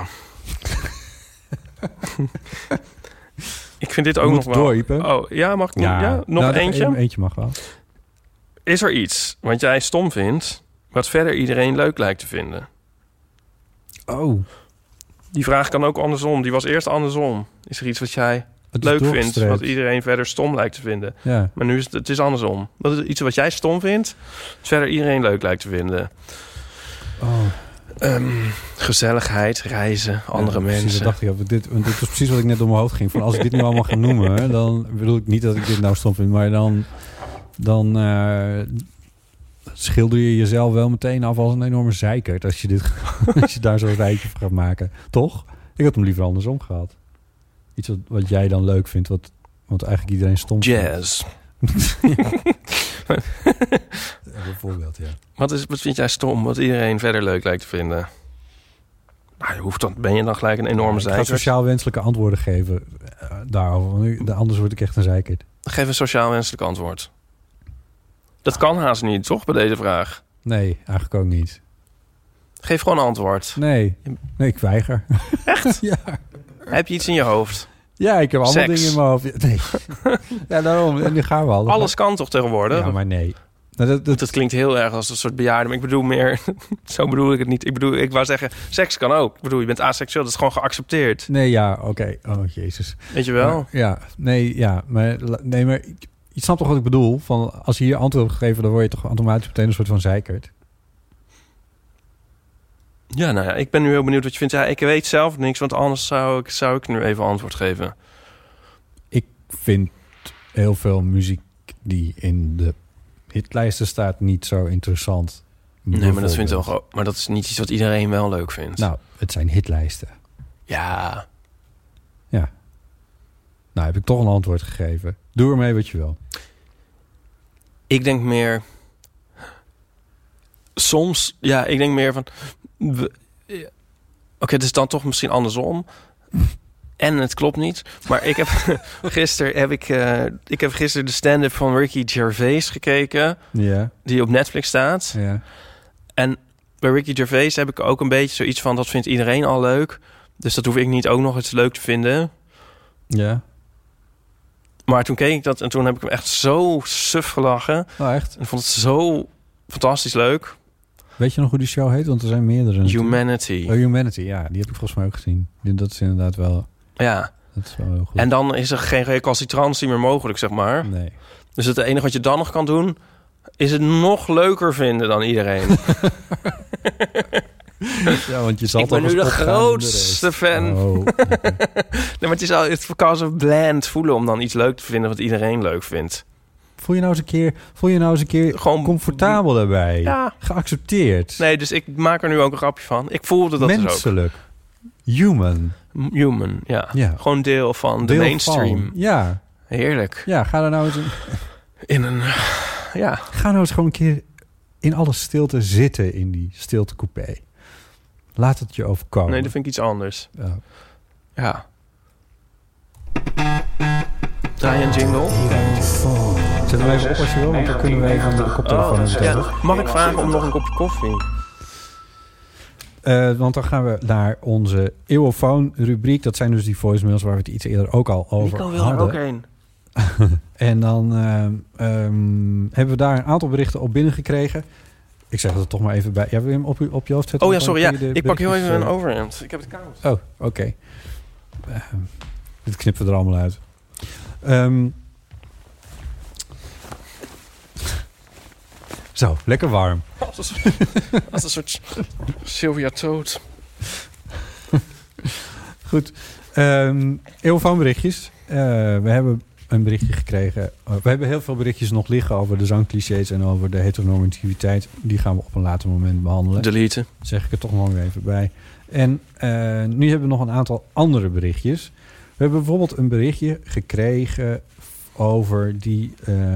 Ik vind dit ook nog wel... Dooriepen. Oh, ja, mag ik nog eentje? Eentje mag wel. Is er iets wat jij stom vindt, wat verder iedereen leuk lijkt te vinden? Oh. Die vraag kan ook andersom. Die was eerst andersom. Is er iets wat jij leuk vindt, wat iedereen verder stom lijkt te vinden? Ja. Maar nu is het is andersom. Wat is iets wat jij stom vindt, wat verder iedereen leuk lijkt te vinden? Oh. Gezelligheid, reizen, andere mensen. Precies, dat dacht ik. Dit was precies wat ik net door mijn hoofd ging. Van als ik dit nu allemaal ga noemen, dan bedoel ik niet dat ik dit nou stom vind, maar dan schilder je jezelf wel meteen af als een enorme zeikert als je daar zo'n rijtje van gaat maken. Toch? Ik had hem liever andersom gehad. Iets wat jij dan leuk vindt, wat eigenlijk iedereen stom vindt. Jazz. Bijvoorbeeld, ja. Wat vind jij stom, wat iedereen verder leuk lijkt te vinden? Nou, ben je dan gelijk een enorme zeikert? Ik ga sociaal wenselijke antwoorden geven daarover. Want anders word ik echt een zeikert. Geef een sociaal wenselijk antwoord. Dat kan haast niet, toch, bij deze vraag? Nee, eigenlijk ook niet. Geef gewoon een antwoord. Nee, ik weiger. Echt? Ja. Heb je iets in je hoofd? Ja, ik heb allemaal dingen in mijn hoofd. Nee. Ja, daarom. En nu gaan we al. Alles kan toch tegenwoordig? Ja, maar nee. Dat klinkt heel erg als een soort bejaarde. Maar ik bedoel meer... Zo bedoel ik het niet. Ik wou zeggen, seks kan ook. Ik bedoel, je bent aseksueel. Dat is gewoon geaccepteerd. Nee, ja, oké. Oh, jezus. Weet je wel? Maar, ja, nee, ja. Maar je snapt toch wat ik bedoel? Van, als je hier antwoord op gegeven, dan word je toch automatisch meteen een soort van zeikert. Ja, nou ja, ik ben nu heel benieuwd wat je vindt. Ja, ik weet zelf niks, want anders zou ik nu even antwoord geven. Ik vind heel veel muziek die in de hitlijsten staat niet zo interessant. Nee, maar maar dat is niet iets wat iedereen wel leuk vindt. Nou, het zijn hitlijsten. Ja. Ja. Nou, heb ik toch een antwoord gegeven. Doe ermee wat je wil. Ik denk meer... Soms, ja, ik denk meer van... Oké, het is dan toch misschien andersom. En het klopt niet. Maar ik heb gisteren de stand-up van Ricky Gervais gekeken. Ja. Die op Netflix staat. Ja. En bij Ricky Gervais heb ik ook een beetje zoiets van... dat vindt iedereen al leuk. Dus dat hoef ik niet ook nog eens leuk te vinden. Ja. Maar toen keek ik dat en toen heb ik hem echt zo suf gelachen. Oh, echt? En vond het zo fantastisch leuk. Weet je nog hoe die show heet? Want er zijn meerdere. Humanity. Oh, Humanity, ja. Die heb ik volgens mij ook gezien. Dat is inderdaad wel... Ja. Dat is wel heel goed. En dan is er geen recalcitrantie meer mogelijk, zeg maar. Nee. Dus het enige wat je dan nog kan doen... is het nog leuker vinden dan iedereen. Ja, want je zal ik ben nu de grootste fan. Oh, okay. Nee, maar het kan zo bland voelen om dan iets leuk te vinden wat iedereen leuk vindt. Voel je nou eens een keer gewoon comfortabel daarbij? Ja. Geaccepteerd? Nee, dus ik maak er nu ook een grapje van. Ik voelde dat menselijk. Dus ook. Human, ja. Gewoon deel van de mainstream. Ja. Heerlijk. Ja, ga er nou eens Ga nou eens gewoon een keer in alle stilte zitten in die stiltecoupé. Laat het je overkomen. Nee, dat vind ik iets anders. Ja. Draai een jingle. Zet hem even op als je wil, want dan kunnen we even aan de koptelefoon. Mag ik vragen om nog een kopje koffie? Want dan gaan we naar onze Eeuwofoon-rubriek. Dat zijn dus die voicemails waar we het iets eerder ook al over hadden. Nico wil er ook heen. En dan hebben we daar een aantal berichten op binnengekregen. Ik zeg het toch maar even bij. Ja, wil je hem op je hoofd zetten? Oh ja, sorry. Ja. Ik pak heel even een overhemd. Ik heb het koud. Oh, oké. Dit knippen we er allemaal uit. Zo, lekker warm. Als een soort Sylvia Toad. Goed. Eeuw van berichtjes. We hebben een berichtje gekregen. We hebben heel veel berichtjes nog liggen over de zangclichés en over de heteronormativiteit. Die gaan we op een later moment behandelen. Deleten. Zeg ik er toch nog weer even bij. En nu hebben we nog een aantal andere berichtjes. We hebben bijvoorbeeld een berichtje gekregen over die...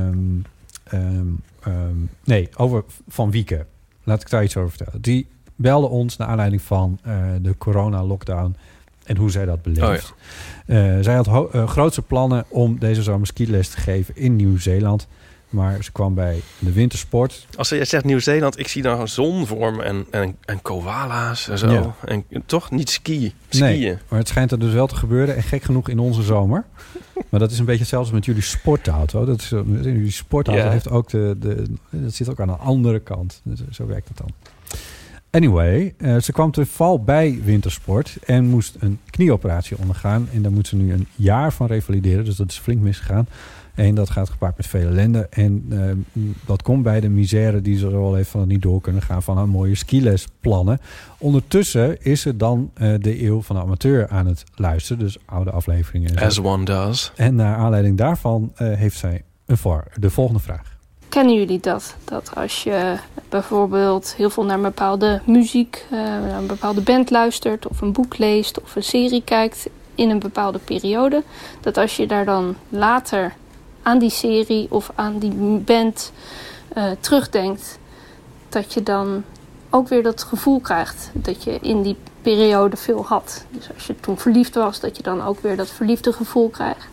over Van Wieke. Laat ik daar iets over vertellen. Die belde ons naar aanleiding van de corona-lockdown en hoe zij dat beleeft. Oh ja. Zij had grootse plannen om deze zomer skiles te geven in Nieuw-Zeeland. Maar ze kwam bij de wintersport. Als je zegt Nieuw-Zeeland, ik zie dan een zon voor me en koala's en zo. Ja. En toch niet skiën. Nee, maar het schijnt er dus wel te gebeuren. En gek genoeg in onze zomer. Maar dat is een beetje hetzelfde met jullie sportauto. Jullie sportauto heeft ook dat zit ook aan de andere kant. Zo werkt het dan. Anyway, ze kwam te val bij wintersport en moest een knieoperatie ondergaan. En daar moet ze nu een jaar van revalideren. Dus dat is flink misgegaan. En dat gaat gepaard met veel ellende. En dat komt bij de misère die ze er al heeft van het niet door kunnen gaan van haar mooie skilesplannen. Ondertussen is ze dan de eeuw van de amateur aan het luisteren. Dus oude afleveringen. As one does. En naar aanleiding daarvan heeft zij de volgende vraag. Kennen jullie dat? Dat als je bijvoorbeeld heel veel naar een bepaalde muziek, naar een bepaalde band luistert, of een boek leest, of een serie kijkt in een bepaalde periode, dat als je daar dan later aan die serie of aan die band terugdenkt, dat je dan ook weer dat gevoel krijgt dat je in die periode veel had. Dus als je toen verliefd was, dat je dan ook weer dat verliefde gevoel krijgt.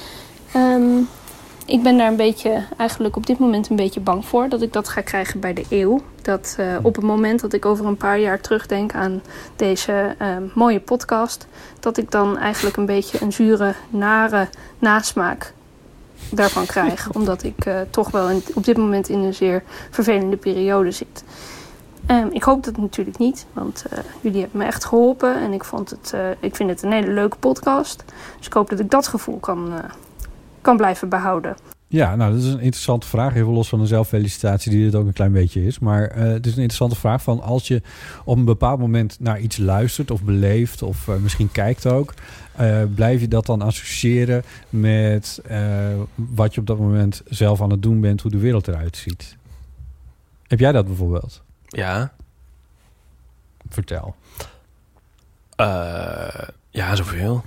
Ik ben daar eigenlijk op dit moment een beetje bang voor dat ik dat ga krijgen bij de eeuw. Dat op het moment dat ik over een paar jaar terugdenk aan deze mooie podcast, dat ik dan eigenlijk een beetje een zure, nare nasmaak daarvan krijg. Omdat ik toch wel op dit moment in een zeer vervelende periode zit. Ik hoop dat natuurlijk niet, want jullie hebben me echt geholpen. En ik vind het een hele leuke podcast. Dus ik hoop dat ik dat gevoel kan blijven behouden. Ja, nou, dat is een interessante vraag. Even los van de zelffelicitatie die dit ook een klein beetje is. Maar het is een interessante vraag van als je op een bepaald moment naar iets luistert of beleeft of misschien kijkt ook. Blijf je dat dan associëren met wat je op dat moment zelf aan het doen bent, hoe de wereld eruit ziet? Heb jij dat bijvoorbeeld? Ja. Vertel. Ja, zoveel.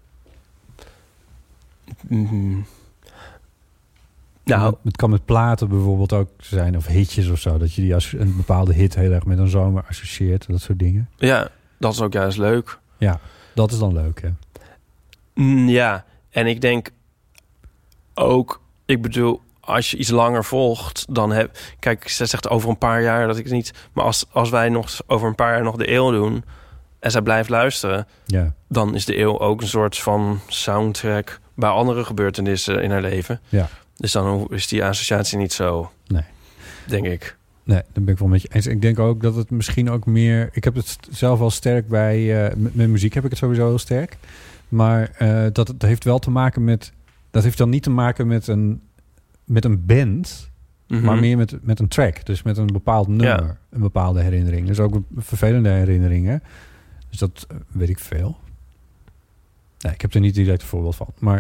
Nou, het kan met platen bijvoorbeeld ook zijn, of hitjes of zo. Dat je die als een bepaalde hit heel erg met een zomer associeert. Dat soort dingen. Ja, dat is ook juist leuk. Ja, dat is dan leuk, hè? Ja, en ik denk ook, ik bedoel, als je iets langer volgt, dan kijk, ze zegt over een paar jaar dat ik het niet, maar als wij nog over een paar jaar nog de eeuw doen en zij blijft luisteren, dan is de eeuw ook een soort van soundtrack bij andere gebeurtenissen in haar leven. Ja. Dus dan is die associatie niet zo, denk ik. Nee, daar ben ik wel met je eens. Ik denk ook dat het misschien ook meer... Ik heb het zelf wel sterk bij... met muziek heb ik het sowieso heel sterk. Maar dat heeft wel te maken met... Dat heeft dan niet te maken met een band... Mm-hmm. Maar meer met een track. Dus met een bepaald nummer. Ja. Een bepaalde herinnering. Dus ook vervelende herinneringen. Dus dat weet ik veel. Nee, ik heb er niet direct een voorbeeld van. Maar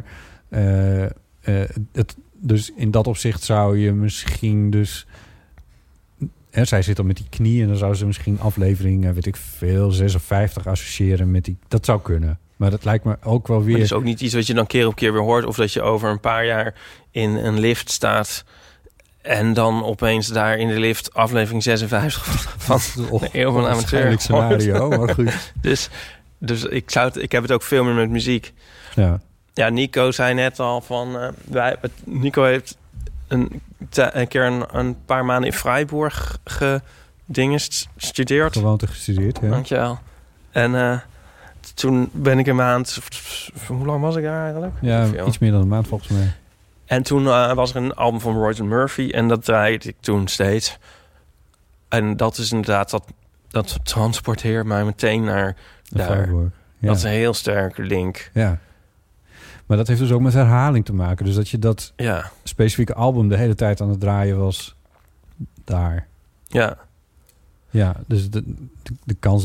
dus in dat opzicht zou je misschien dus... zij zit dan met die knie en dan zou ze misschien aflevering, weet ik veel, 56 associëren met die... Dat zou kunnen. Maar dat lijkt me ook wel weer... Maar het is ook niet iets wat je dan keer op keer weer hoort... of dat je over een paar jaar in een lift staat... en dan opeens daar in de lift aflevering 56 van de Eeuw van de Amateur. Scenario, maar goed. Dus ik heb het ook veel meer met muziek. Ja, Nico zei net al van... Nico heeft een keer een paar maanden in Freiburg gestudeerd. Gewoonte gestudeerd, ja. Dankjewel. En toen ben ik een maand... Hoe lang was ik daar eigenlijk? Ja, iets meer dan een maand volgens mij. En toen was er een album van Royce Murphy... en dat draaide ik toen steeds. En dat is inderdaad, dat transporteert mij meteen naar daar. Freiburg. Ja. Dat is een heel sterke link. Ja. Maar dat heeft dus ook met herhaling te maken. Dus dat je dat specifieke album de hele tijd aan het draaien was daar. Ja. Ja, dus de kans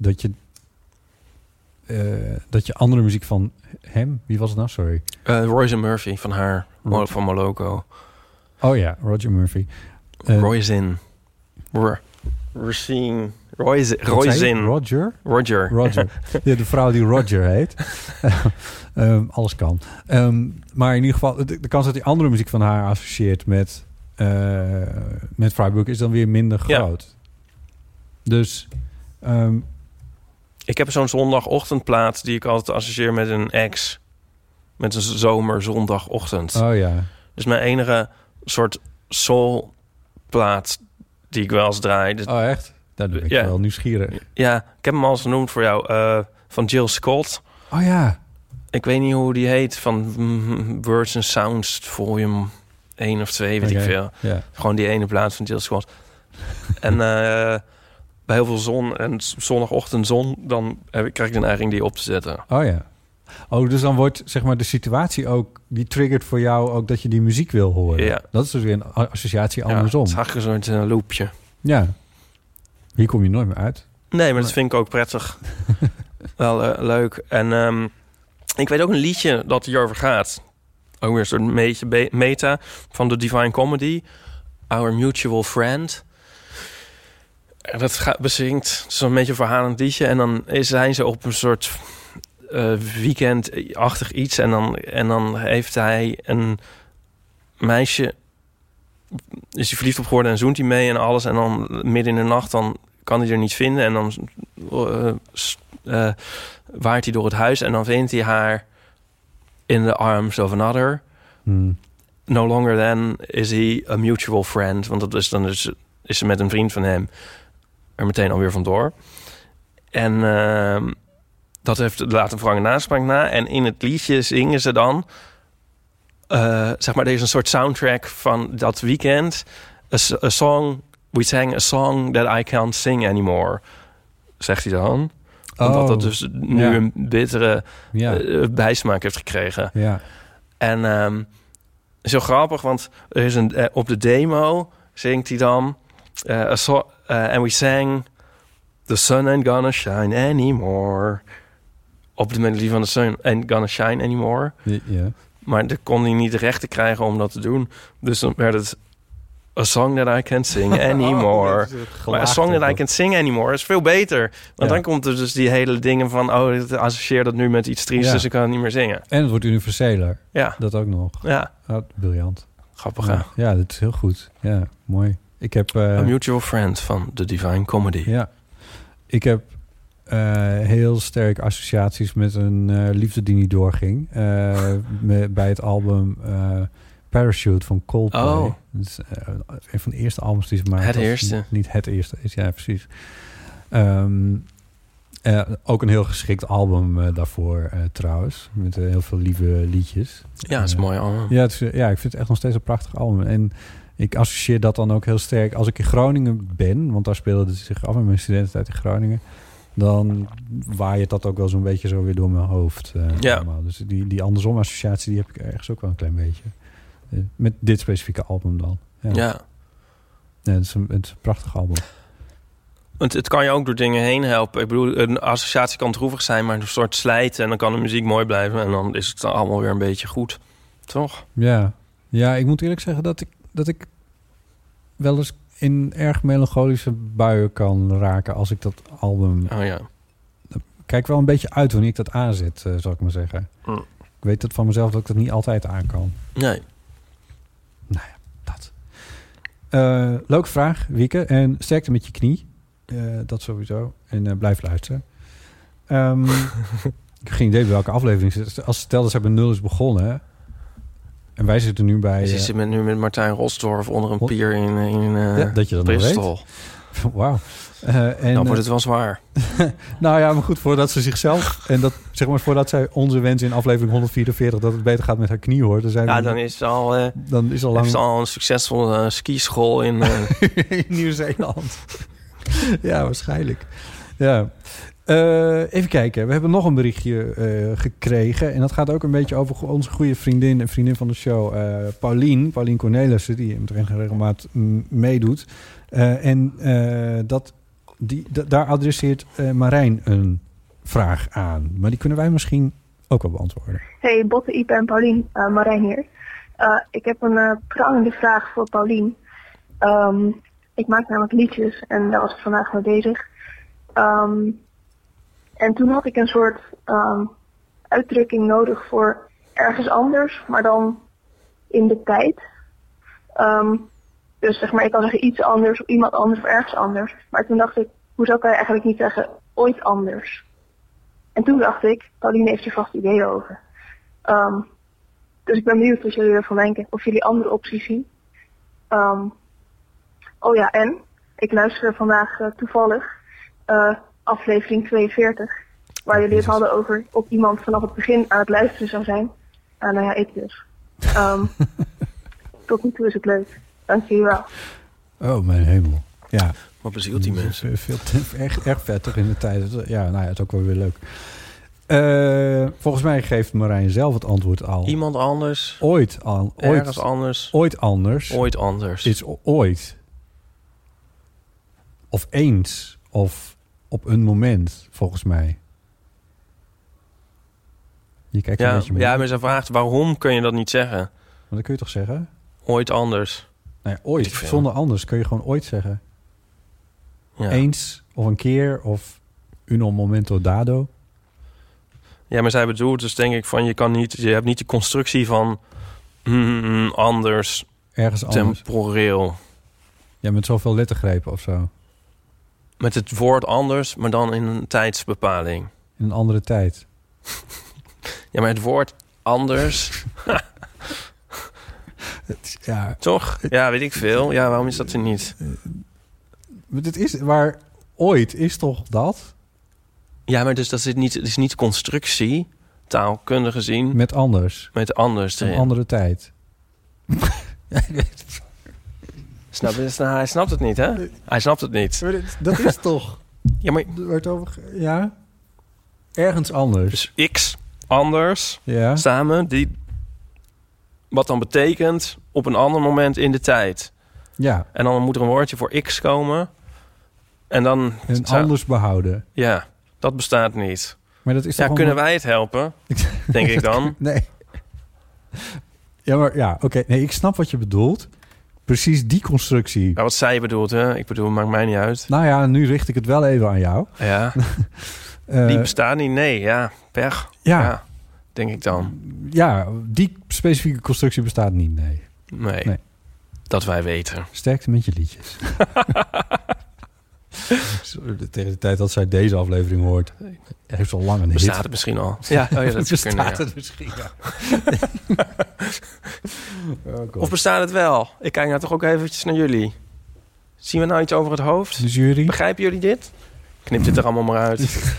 dat je andere muziek van hem... Wie was het nou? Sorry. Royce Murphy van haar, van Moloko. Oh ja, Roger Murphy. Royzin. Roger. Ja, de vrouw die Roger heet. Alles kan. Maar in ieder geval, de kans dat hij andere muziek van haar associeert met Freiburg is dan weer minder groot. Ja. Dus... ik heb zo'n zondagochtendplaat die ik altijd associeer met een ex. Met een zomerzondagochtend. Oh ja. Dus mijn enige soort soulplaat die ik wel eens draai. Oh echt? Daar ben ik wel nieuwsgierig. Ja, ik heb hem al eens genoemd voor jou. Van Jill Scott. Oh ja. Ik weet niet hoe die heet. Van Words and Sounds volume 1 of 2, weet ik veel. Yeah. Gewoon die ene plaat van Jill Scott. En bij heel veel zon en zondagochtend zon... dan krijg ik de neiging die op te zetten. Oh ja. Oh, dus dan wordt zeg maar de situatie ook... die triggert voor jou ook dat je die muziek wil horen. Ja. Dat is dus weer een associatie andersom. Ja, het is een soort loopje. Ja. Hier kom je nooit meer uit. Nee, maar dat vind ik ook prettig. Wel leuk. En ik weet ook een liedje dat hierover gaat. Ook weer een soort meta van The Divine Comedy. Our Mutual Friend. Dat bezingt zo'n beetje een verhalend liedje. En dan zijn ze op een soort weekendachtig iets. En dan heeft hij een meisje... is hij verliefd op geworden en zoent hij mee en alles. En dan midden in de nacht dan kan hij er niet vinden. En dan waait hij door het huis. En dan vindt hij haar in the arms of another. No longer then is he a mutual friend. Want dat is dan is ze met een vriend van hem er meteen alweer vandoor. En dat laat een wrange naspraak na. En in het liedje zingen ze dan... zeg maar, er is een soort soundtrack van dat weekend. A song, we sang a song that I can't sing anymore. Zegt hij dan. Omdat dat dus nu een bittere bijsmaak heeft gekregen. Ja. En zo grappig, want er is op de demo zingt hij dan... and we sang... The sun ain't gonna shine anymore. Op de melodie van The sun ain't gonna shine anymore. Ja. Maar dan kon hij niet de rechten krijgen om dat te doen. Dus dan werd het... A song that I can't sing anymore. Maar a song that I can't sing anymore is veel beter. Want dan komt er dus die hele dingen van... oh, ik associeer dat nu met iets triest, dus ik kan het niet meer zingen. En het wordt universeler. Ja. Dat ook nog. Ja. Briljant. Grappig, hè? Ja, dat is heel goed. Ja, mooi. Ik heb... A Mutual Friend van The Divine Comedy. Ja. Ik heb heel sterk associaties met een liefde die niet doorging. Bij het album... Parachute van Coldplay. Oh. Dat is een van de eerste albums die ze maken. Het eerste. Niet het eerste is, ja, precies. Ook een heel geschikt album daarvoor trouwens. Met heel veel lieve liedjes. Ja, het is een mooi album. Ja, ik vind het echt nog steeds een prachtig album. En ik associeer dat dan ook heel sterk. Als ik in Groningen ben, want daar speelde het zich af in mijn studententijd in Groningen... dan waait dat ook wel zo'n beetje zo weer door mijn hoofd. Allemaal. Dus die andersom associatie, die heb ik ergens ook wel een klein beetje. Met dit specifieke album dan. Ja, het is een prachtig album. Want het kan je ook door dingen heen helpen. Ik bedoel, een associatie kan droevig zijn, maar een soort slijten... en dan kan de muziek mooi blijven... en dan is het allemaal weer een beetje goed. Toch? Ja, ik moet eerlijk zeggen dat ik wel eens in erg melancholische buien kan raken... als ik dat album... Oh ja. Kijk wel een beetje uit wanneer ik dat aanzet, zal ik maar zeggen. Ik weet het van mezelf dat ik dat niet altijd aan kan. Nee. Nou ja, dat. Leuke vraag, Wieke. En sterkte met je knie. Dat sowieso. En blijf luisteren. Ik heb geen idee welke aflevering zit. Als stel dat ze hebben 0 is begonnen. Hè? En wij zitten nu bij... Je zit nu met Martijn Rosdorff onder een pier in dat je dat Bristol. nog weet. Wauw. Dan wordt het wel zwaar. Nou ja, maar goed, voordat ze zichzelf... en dat, zeg maar, voordat zij onze wens in aflevering 144... dat het beter gaat met haar knie, hoor. Dan is het al... dan is al lang... heeft ze al een succesvolle skischool in... in Nieuw-Zeeland. Ja, waarschijnlijk. Ja. Even kijken. We hebben nog een berichtje gekregen. En dat gaat ook een beetje over onze goede vriendin... en vriendin van de show, Paulien Cornelissen... die met enige regelmaat meedoet. Daar adresseert Marijn een vraag aan. Maar die kunnen wij misschien ook wel beantwoorden. Hey, Botte, Ipe en Paulien. Marijn hier. Ik heb een prangende vraag voor Paulien. Ik maak namelijk liedjes en daar was ik vandaag mee bezig. En toen had ik een soort uitdrukking nodig voor ergens anders, maar dan in de tijd. Dus zeg maar, ik kan zeggen iets anders of iemand anders of ergens anders. Maar toen dacht ik, hoezo kan je eigenlijk niet zeggen ooit anders? En toen dacht ik, Pauline heeft er vast ideeën over. Dus ik ben benieuwd wat jullie ervan denken. Of jullie andere opties zien. Oh ja, en ik luisterde vandaag toevallig aflevering 42. Waar jullie het hadden over of iemand vanaf het begin aan het luisteren zou zijn. Nou ja, ik dus. Tot nu toe is het leuk. Dank jullie wel. Oh, mijn hemel. Ja. Wat bezielt die mensen? Erg vettig in de tijd. Ja, nou ja, het is ook wel weer leuk. Volgens mij geeft Marijn zelf het antwoord al. Iemand anders. Ooit. Ergens anders. Ooit anders. Ooit anders. Is ooit. Of eens. Of op een moment, volgens mij. Je kijkt een beetje mee. Ja, maar ze vraagt, waarom kun je dat niet zeggen? Maar dat kun je toch zeggen? Ooit anders. Nee, ooit. Zonder anders kun je gewoon ooit zeggen. Ja. Eens, of een keer, of uno momento dado. Ja, maar zij bedoelt dus denk ik van... je hebt niet de constructie van anders, ergens anders, temporeel. Ja, met zoveel lettergrepen of zo. Met het woord anders, maar dan in een tijdsbepaling. In een andere tijd. Ja, maar het woord anders... Ja. Toch? Ja, weet ik veel. Ja, waarom is dat er niet? Dit is waar ooit is toch dat? Ja, maar dus dat is niet constructie, taalkundig gezien. Met anders. Met anders erin. Een andere tijd. Hij snapt het niet, hè? Hij snapt het niet. Dat is toch... Ja, maar... Ja? Ergens anders. Dus x, anders, ja. Samen, wat dan betekent op een ander moment in de tijd. Ja. En dan moet er een woordje voor x komen. En dan... En anders behouden. Ja, dat bestaat niet. Maar dat is toch kunnen wij het helpen? Denk ik dan. Nee. Ja, maar ja, oké. Nee, ik snap wat je bedoelt. Precies die constructie. Ja, wat zij bedoelt, hè? Ik bedoel, maakt mij niet uit. Nou ja, nu richt ik het wel even aan jou. Ja. Die bestaat niet, nee. Ja, pech. Ja, denk ik dan. Ja, die specifieke constructie bestaat niet, nee. Nee. Dat wij weten. Sterkte met je liedjes. Tegen de tijd dat zij deze aflevering hoort, heeft ze al lang een hit. Bestaat het misschien al? Ja, dat bestaat het misschien, ja. Of bestaat het wel? Ik kijk nou toch ook eventjes naar jullie. Zien we nou iets over het hoofd? De jury. Begrijpen jullie dit? Knip dit er allemaal maar uit.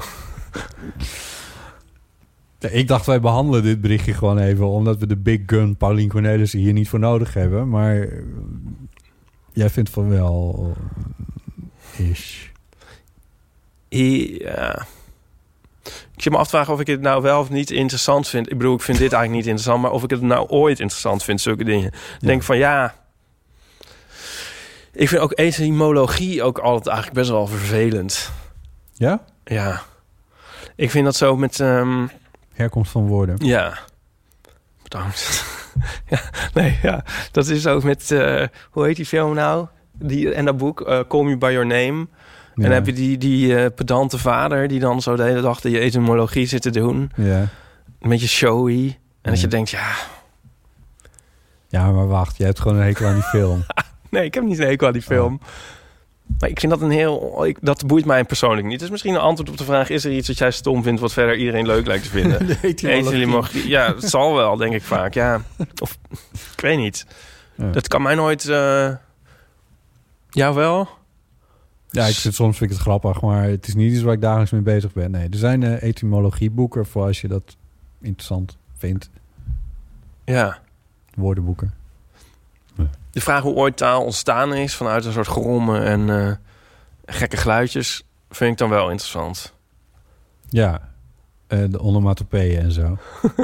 Ja, ik dacht, wij behandelen dit berichtje gewoon even, omdat we de big gun Paulien Cornelissen hier niet voor nodig hebben. Maar jij vindt van wel... Ish. Ja. Ik zit me af te vragen of ik het nou wel of niet interessant vind. Ik bedoel, ik vind dit eigenlijk niet interessant, maar of ik het nou ooit interessant vind, zulke dingen. Ja. Denk van ja. Ik vind ook etymologie ook altijd eigenlijk best wel vervelend. Ja? Ja. Ik vind dat zo met... herkomst van woorden. Ja. Bedankt. Ja, dat is ook met... hoe heet die film nou? En dat boek, Call Me By Your Name. Ja. En dan heb je die pedante vader... die dan zo de hele dag de etymologie zit te doen. Ja. Een beetje showy. En dat je denkt, ja... Ja, maar wacht. Jij hebt gewoon een hekel aan die film. Nee, ik heb niet een hekel aan die film. Oh. Maar ik vind dat een heel... dat boeit mij persoonlijk niet. Dus misschien een antwoord op de vraag... is er iets wat jij stom vindt... wat verder iedereen leuk lijkt te vinden? De etymologie. Ja, dat zal wel, denk ik vaak. Ja. Of, ik weet niet. Ja. Dat kan mij nooit... jou wel? Ja, soms vind ik het grappig, maar het is niet iets waar ik dagelijks mee bezig ben. Nee, er zijn etymologieboeken voor als je dat interessant vindt. Ja. Woordenboeken. De vraag hoe ooit taal ontstaan is vanuit een soort grommen en gekke geluidjes vind ik dan wel interessant. Ja, de onomatopeeën en zo.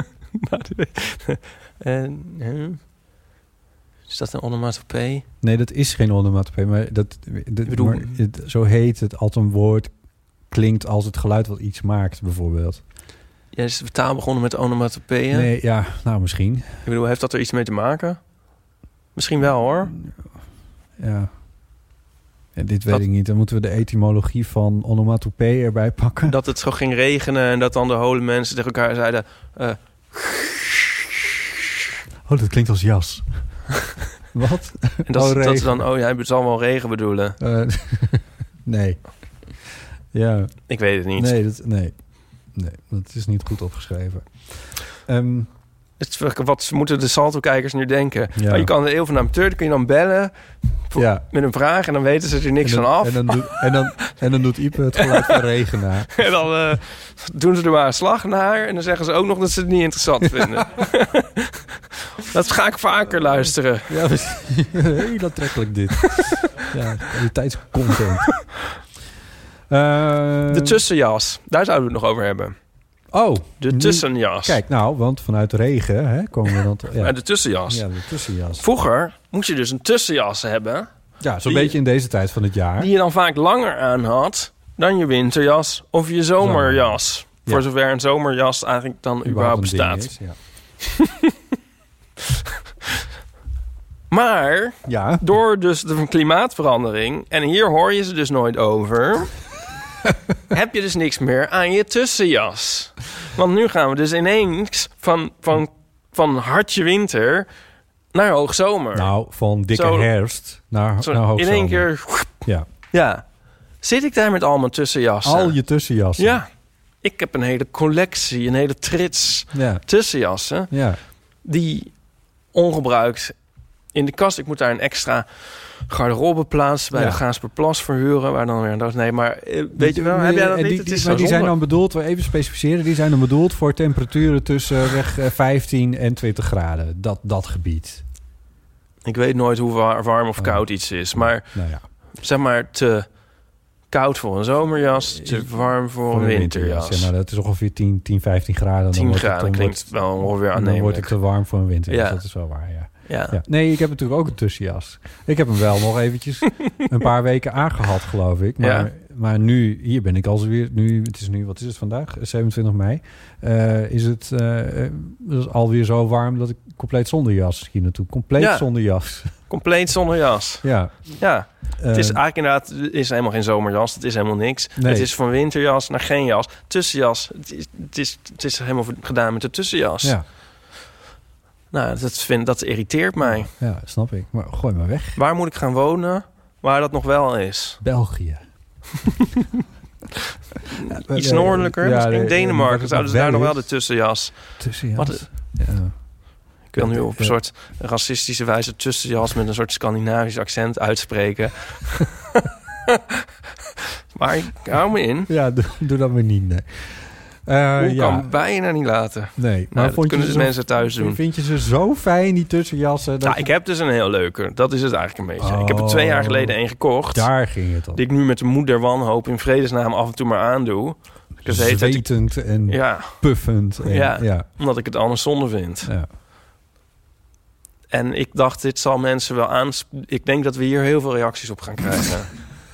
Is dat een onomatopee? Nee, dat is geen onomatopee, maar zo heet het als een woord klinkt als het geluid wat iets maakt, bijvoorbeeld. Ja, is de taal begonnen met onomatopeeën? Nee, ja, nou misschien. Ik bedoel, heeft dat er iets mee te maken? Misschien wel, hoor. Ja. Dit weet ik niet. Dan moeten we de etymologie van onomatopee erbij pakken. Dat het zo ging regenen en dat dan de hole mensen tegen elkaar zeiden... Oh, dat klinkt als jas. Wat? En dat ze dan, jij zal wel regen bedoelen. Nee. Ja. Ik weet het niet. Nee, dat is niet goed opgeschreven. Wat moeten de Salto-kijkers nu denken? Ja. Oh, je kan de Eeuw van de Amateur, dan kun je dan bellen met een vraag... en dan weten ze er niks van af. En dan doet Ipe het geluid van regen na. En dan doen ze er maar een slag naar... en dan zeggen ze ook nog dat ze het niet interessant vinden. Dat ga ik vaker luisteren. Ja, heel aantrekkelijk dit. Ja, kwaliteitscontent. De tussenjas, daar zouden we het nog over hebben. Oh, de tussenjas. Kijk, nou, want vanuit regen komen we dan... Ja, de tussenjas. Ja, de tussenjas. Vroeger moest je dus een tussenjas hebben. Ja, zo'n beetje in deze tijd van het jaar. Die je dan vaak langer aan had dan je winterjas of je zomerjas. Ja. Voor zover een zomerjas eigenlijk dan überhaupt bestaat. Is, ja. Maar door dus de klimaatverandering... en hier hoor je ze dus nooit over... heb je dus niks meer aan je tussenjas. Want nu gaan we dus ineens van hartje winter naar hoogzomer. Nou, van dikke herfst naar hoogzomer. In één keer... Ja. Zit ik daar met al mijn tussenjassen? Al je tussenjassen? Ja. Ik heb een hele collectie, een hele trits tussenjassen... Ja. Die ongebruikt in de kast... Ik moet daar een extra garderobeplaats bij de Gaasperplas verhuren. Waar dan weer... Nee, maar weet je wel, heb jij dat niet? Die zijn dan bedoeld, we even specificeren... die zijn dan bedoeld voor temperaturen tussen 15 en 20 graden. Dat gebied. Ik weet nooit hoe warm of koud iets is. Maar zeg maar te koud voor een zomerjas, te warm voor een winterjas. Ja, nou, dat is ongeveer 10, 15 graden. 10 graden klinkt wel ongeveer aannemelijk. Dan wordt het te warm voor een winterjas, dat is wel waar, ja. Nee, ik heb natuurlijk ook een tussenjas. Ik heb hem wel nog eventjes een paar weken aangehad, geloof ik. Maar nu, hier ben ik alweer... Wat is het vandaag? 27 mei. Is het alweer zo warm dat ik compleet zonder jas hier naartoe. Zonder jas. Compleet zonder jas. Ja. Het is eigenlijk inderdaad... Het is helemaal geen zomerjas. Het is helemaal niks. Nee. Het is van winterjas naar geen jas. Tussenjas. Het is helemaal gedaan met de tussenjas. Ja. Nou, dat irriteert mij. Ja, snap ik. Maar gooi maar weg. Waar moet ik gaan wonen waar dat nog wel is? België. Iets noordelijker. Misschien Denemarken. Zouden ze daar nog wel de tussenjas? Tussenjas? Ik wil nu op een soort racistische wijze tussenjas... met een soort Scandinavisch accent uitspreken. Maar ik hou me in. Ja, doe dat maar niet, nee. Ik kan bijna niet laten. Nee, maar dat kunnen de mensen thuis doen. Vind je ze zo fijn, die tussenjassen? Ik heb dus een heel leuke. Dat is het eigenlijk een beetje. Ik heb er 2 jaar geleden een gekocht. Daar ging het om. Die ik nu met de moeder wanhoop in vredesnaam af en toe maar aandoe. Zwetend en puffend. En, omdat ik het anders zonde vind. Ja. En ik dacht, dit zal mensen wel Ik denk dat we hier heel veel reacties op gaan krijgen.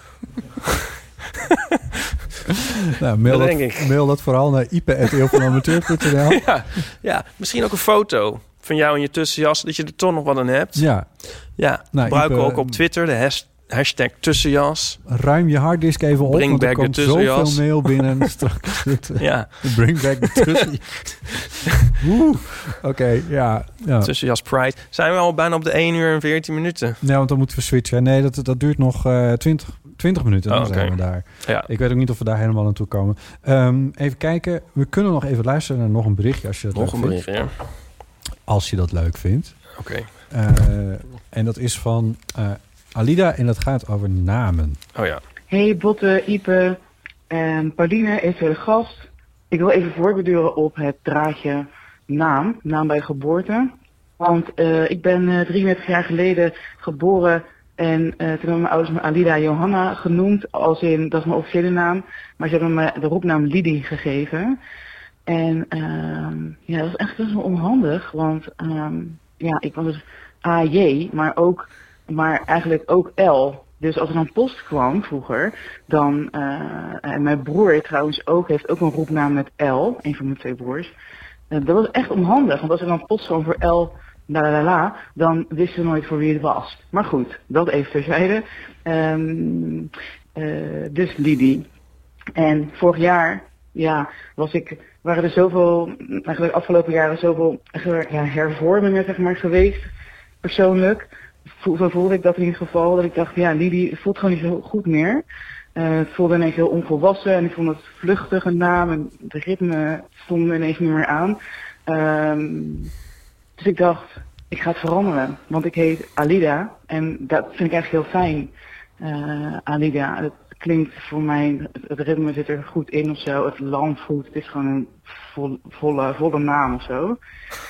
Nou, mail dat vooral naar ipe@eeuwvanamateur.nl. Misschien ook een foto van jou in je tussenjas, dat je er toch nog wat aan hebt. Ja. Gebruiken we ook op Twitter de hashtag tussenjas. Ruim je harddisk even op, want er komt zoveel mail binnen. Straks Bring back de tussenjas. Oké. Tussenjas Pride. Zijn we al bijna op de 1 uur en 14 minuten? Ja, want dan moeten we switchen. Nee, dat duurt nog 20 minuten, dan zijn we daar. Ja. Ik weet ook niet of we daar helemaal naartoe komen. Even kijken. We kunnen nog even luisteren naar nog een berichtje. Als je dat nog een berichtje, ja. Als je dat leuk vindt. Oké. En dat is van Alida en dat gaat over namen. Oh ja. Hey Botte, Ipe en Pauline, eventuele gast. Ik wil even voorbeduren op het draadje naam bij geboorte. Want ik ben 33 jaar geleden geboren en toen hebben mijn ouders me Alida Johanna genoemd, als in, dat is mijn officiële naam, maar ze hebben me de roepnaam Lidie gegeven. En dat is echt best wel onhandig, want ik was dus AJ, maar eigenlijk ook L. Dus als er dan post kwam vroeger, dan, en mijn broer trouwens heeft ook een roepnaam met L, een van mijn 2 broers. Dat was echt onhandig, want als er dan post kwam voor L, dan wisten we nooit voor wie het was. Maar goed, dat even terzijde. Dus Lidie. En vorig jaar, waren er zoveel, eigenlijk afgelopen jaren zoveel hervormingen zeg maar geweest, persoonlijk. Zo voelde ik dat in ieder geval, dat ik dacht, Lidie voelt gewoon niet zo goed meer. Het voelde ineens heel onvolwassen en ik vond het vluchtig een naam en de ritme stond ineens niet meer aan. Dus ik dacht, ik ga het veranderen, want ik heet Alida en dat vind ik eigenlijk heel fijn. Alida, het klinkt voor mij, het ritme zit er goed in of zo, het landgoed, het is gewoon een volle naam of zo.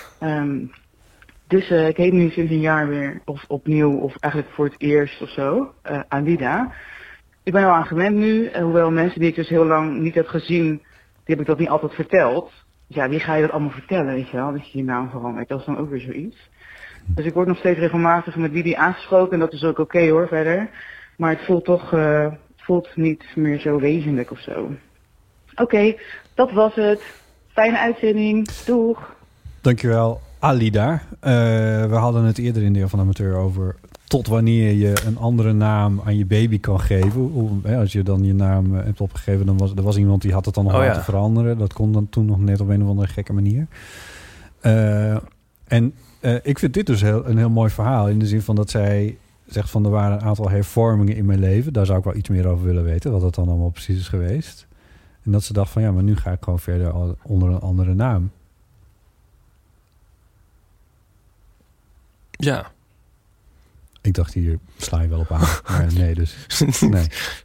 Dus ik heet nu sinds een jaar weer, of opnieuw, of eigenlijk voor het eerst of zo, Alida. Ik ben er al aan gewend nu, hoewel mensen die ik dus heel lang niet heb gezien, die heb ik dat niet altijd verteld. Ja, wie ga je dat allemaal vertellen, weet je wel, dat je je naam verandert, dat is dan ook weer zoiets. Dus ik word nog steeds regelmatig met die aangesproken en dat is ook oké hoor, verder. Maar het voelt toch, voelt niet meer zo wezenlijk of zo. Oké, dat was het. Fijne uitzending, doeg! Dankjewel, Alida. We hadden het eerder in Deel van de Amateur over tot wanneer je een andere naam aan je baby kan geven. Als je dan je naam hebt opgegeven, dan was iemand die had het dan nog laten veranderen. Dat kon dan toen nog net op een of andere gekke manier. Ik vind dit dus een heel mooi verhaal. In de zin van dat zij zegt van er waren een aantal hervormingen in mijn leven. Daar zou ik wel iets meer over willen weten. Wat dat dan allemaal precies is geweest. En dat ze dacht van maar nu ga ik gewoon verder onder een andere naam. Ja. Ik dacht, hier sla je wel op aan. Maar nee, dus... Nee.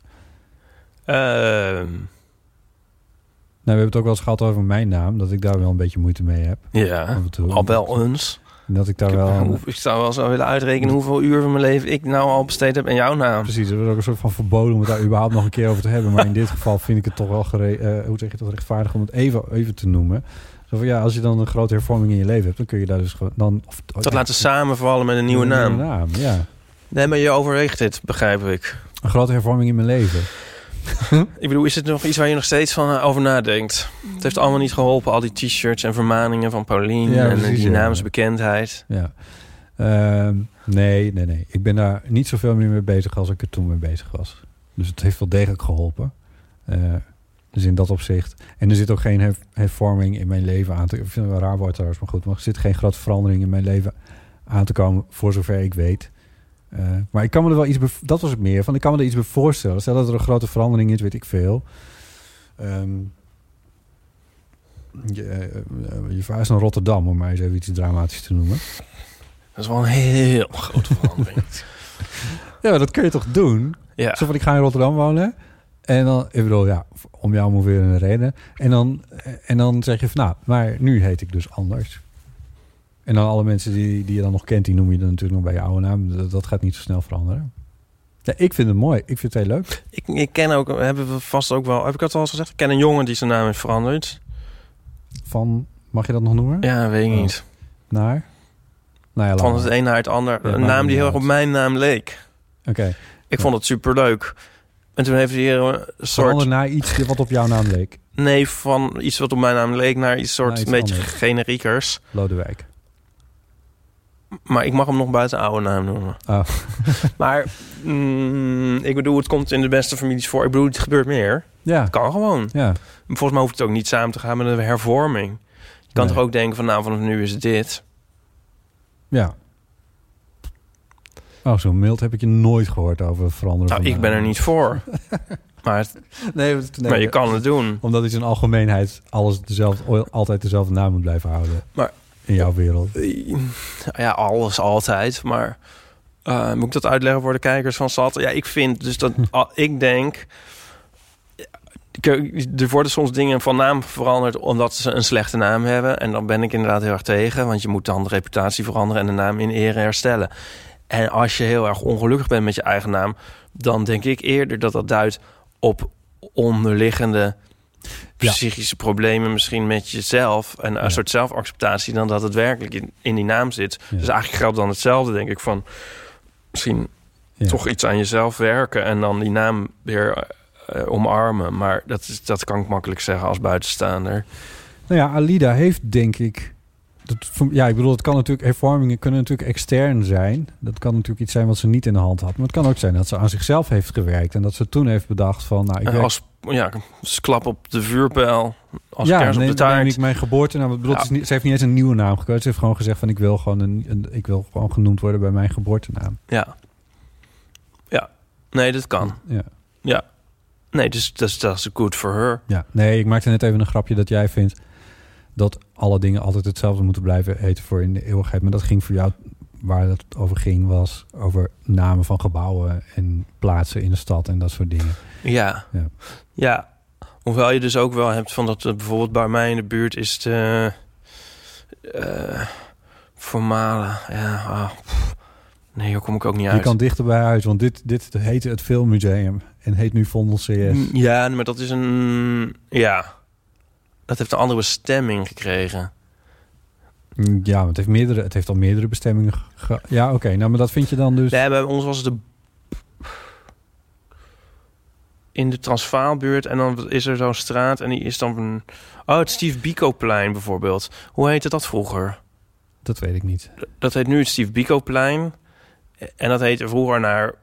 We hebben het ook wel eens gehad over mijn naam. Dat ik daar wel een beetje moeite mee heb. Ja, al wel eens. Dat ik daar wel... Ik zou wel zo willen uitrekenen hoeveel uur van mijn leven ik nou al besteed heb aan jouw naam. Precies, er wordt ook een soort van verboden om het daar überhaupt nog een keer over te hebben. Maar in dit geval vind ik het toch wel rechtvaardig om het even te noemen. Zo van, als je dan een grote hervorming in je leven hebt, dan kun je daar dus gewoon... Dat laten samenvallen met een nieuwe naam. Ja. Nee, maar je overweegt dit, begrijp ik. Een grote hervorming in mijn leven. Ik bedoel, is het nog iets waar je nog steeds van over nadenkt? Het heeft allemaal niet geholpen, al die t-shirts en vermaningen van Paulien en die naamsbekendheid. Ja. Nee. Ik ben daar niet zoveel meer mee bezig als ik er toen mee bezig was. Dus het heeft wel degelijk geholpen. Dus in dat opzicht. En er zit ook geen hervorming in mijn leven aan te... Ik vind het wel een raar woord trouwens, maar goed. Maar er zit geen grote verandering in mijn leven aan te komen, voor zover ik weet. Maar ik kan me er wel iets... Dat was het meer van. Ik kan me er iets bij voorstellen. Stel dat er een grote verandering is, weet ik veel. Je verhuist naar Rotterdam, om maar eens even iets dramatisch te noemen. Dat is wel een heel grote verandering. Ja, maar dat kun je toch doen? Ja. Zo van, ik ga in Rotterdam wonen. En dan, ik bedoel, om jou moet weer een reden. En dan zeg je van, maar nu heet ik dus anders. En dan alle mensen die je dan nog kent, die noem je dan natuurlijk nog bij je oude naam. Dat gaat niet zo snel veranderen. Ja, ik vind het mooi. Ik vind het heel leuk. Ik ken ook, hebben we vast ook wel... Heb ik dat al eens gezegd? Ik ken een jongen die zijn naam heeft veranderd. Van, mag je dat nog noemen? Ja, weet ik niet. Naar? Van het een naar het ander. Ja, een naam die heel erg op mijn naam leek. Oké. Ik vond het superleuk. En toen heeft hij hier een soort... Veranderd naar iets wat op jouw naam leek? Nee, van iets wat op mijn naam leek naar iets soort een beetje generiekers. Lodewijk. Maar ik mag hem nog buiten oude naam noemen. Oh. Maar ik bedoel, het komt in de beste families voor. Ik bedoel, het gebeurt meer. Ja. Het kan gewoon. Ja. Volgens mij hoeft het ook niet samen te gaan met een hervorming. Je kan toch ook denken van, vanaf nu is het dit. Ja. Oh, zo mild heb ik je nooit gehoord over veranderen. Nou, ik ben er niet voor. Maar je kan het doen. Omdat het in algemeenheid altijd dezelfde naam moet blijven houden. Maar in jouw wereld. Ja, alles altijd. Maar Moet ik dat uitleggen voor de kijkers van Sat? Ja, ik vind dus dat... ik denk... Er worden soms dingen van naam veranderd omdat ze een slechte naam hebben. En dan ben ik inderdaad heel erg tegen. Want je moet dan de reputatie veranderen en de naam in ere herstellen. En als je heel erg ongelukkig bent met je eigen naam... dan denk ik eerder dat dat duidt op onderliggende psychische problemen... misschien met jezelf en een soort zelfacceptatie... dan dat het werkelijk in die naam zit. Ja. Dus eigenlijk geldt dan hetzelfde, denk ik, van... misschien toch iets aan jezelf werken... en dan die naam weer... omarmen, maar dat kan ik makkelijk zeggen als buitenstaander. Nou ja, Alida heeft denk ik... ik bedoel, het kan natuurlijk... hervormingen kunnen natuurlijk extern zijn. Dat kan natuurlijk iets zijn wat ze niet in de hand had. Maar het kan ook zijn dat ze aan zichzelf heeft gewerkt... en dat ze toen heeft bedacht van... als klap op de vuurpijl, als kers op de taart. Neem ik mijn geboortenaam. Ze heeft niet eens een nieuwe naam gekozen. Ze heeft gewoon gezegd van... ik wil gewoon genoemd worden bij mijn geboortenaam. Ja. Nee, dat kan. Ja. Nee, dus dat is good for her. Ja, nee, ik maakte net even een grapje dat jij vindt... dat alle dingen altijd hetzelfde moeten blijven heten voor in de eeuwigheid. Maar dat ging voor jou, waar het over ging... was over namen van gebouwen en plaatsen in de stad en dat soort dingen. Ja. Hoewel je dus ook wel hebt van dat... bijvoorbeeld bij mij in de buurt is de... formale... Nee, hier kom ik ook niet uit. Je kan dichter bij huis, want dit heette het Filmmuseum... en heet nu Vondel CS. Ja, maar dat is een... Ja, dat heeft een andere bestemming gekregen. Ja, want het heeft al meerdere bestemmingen... Ja, oké. Nou, maar dat vind je dan dus... Nee, bij ons was het in de Transvaalbuurt... en dan is er zo'n straat en die is dan... het Steve Biko-plein bijvoorbeeld. Hoe heette dat vroeger? Dat weet ik niet. Dat heet nu het Steve Biko-plein... En dat heette vroeger naar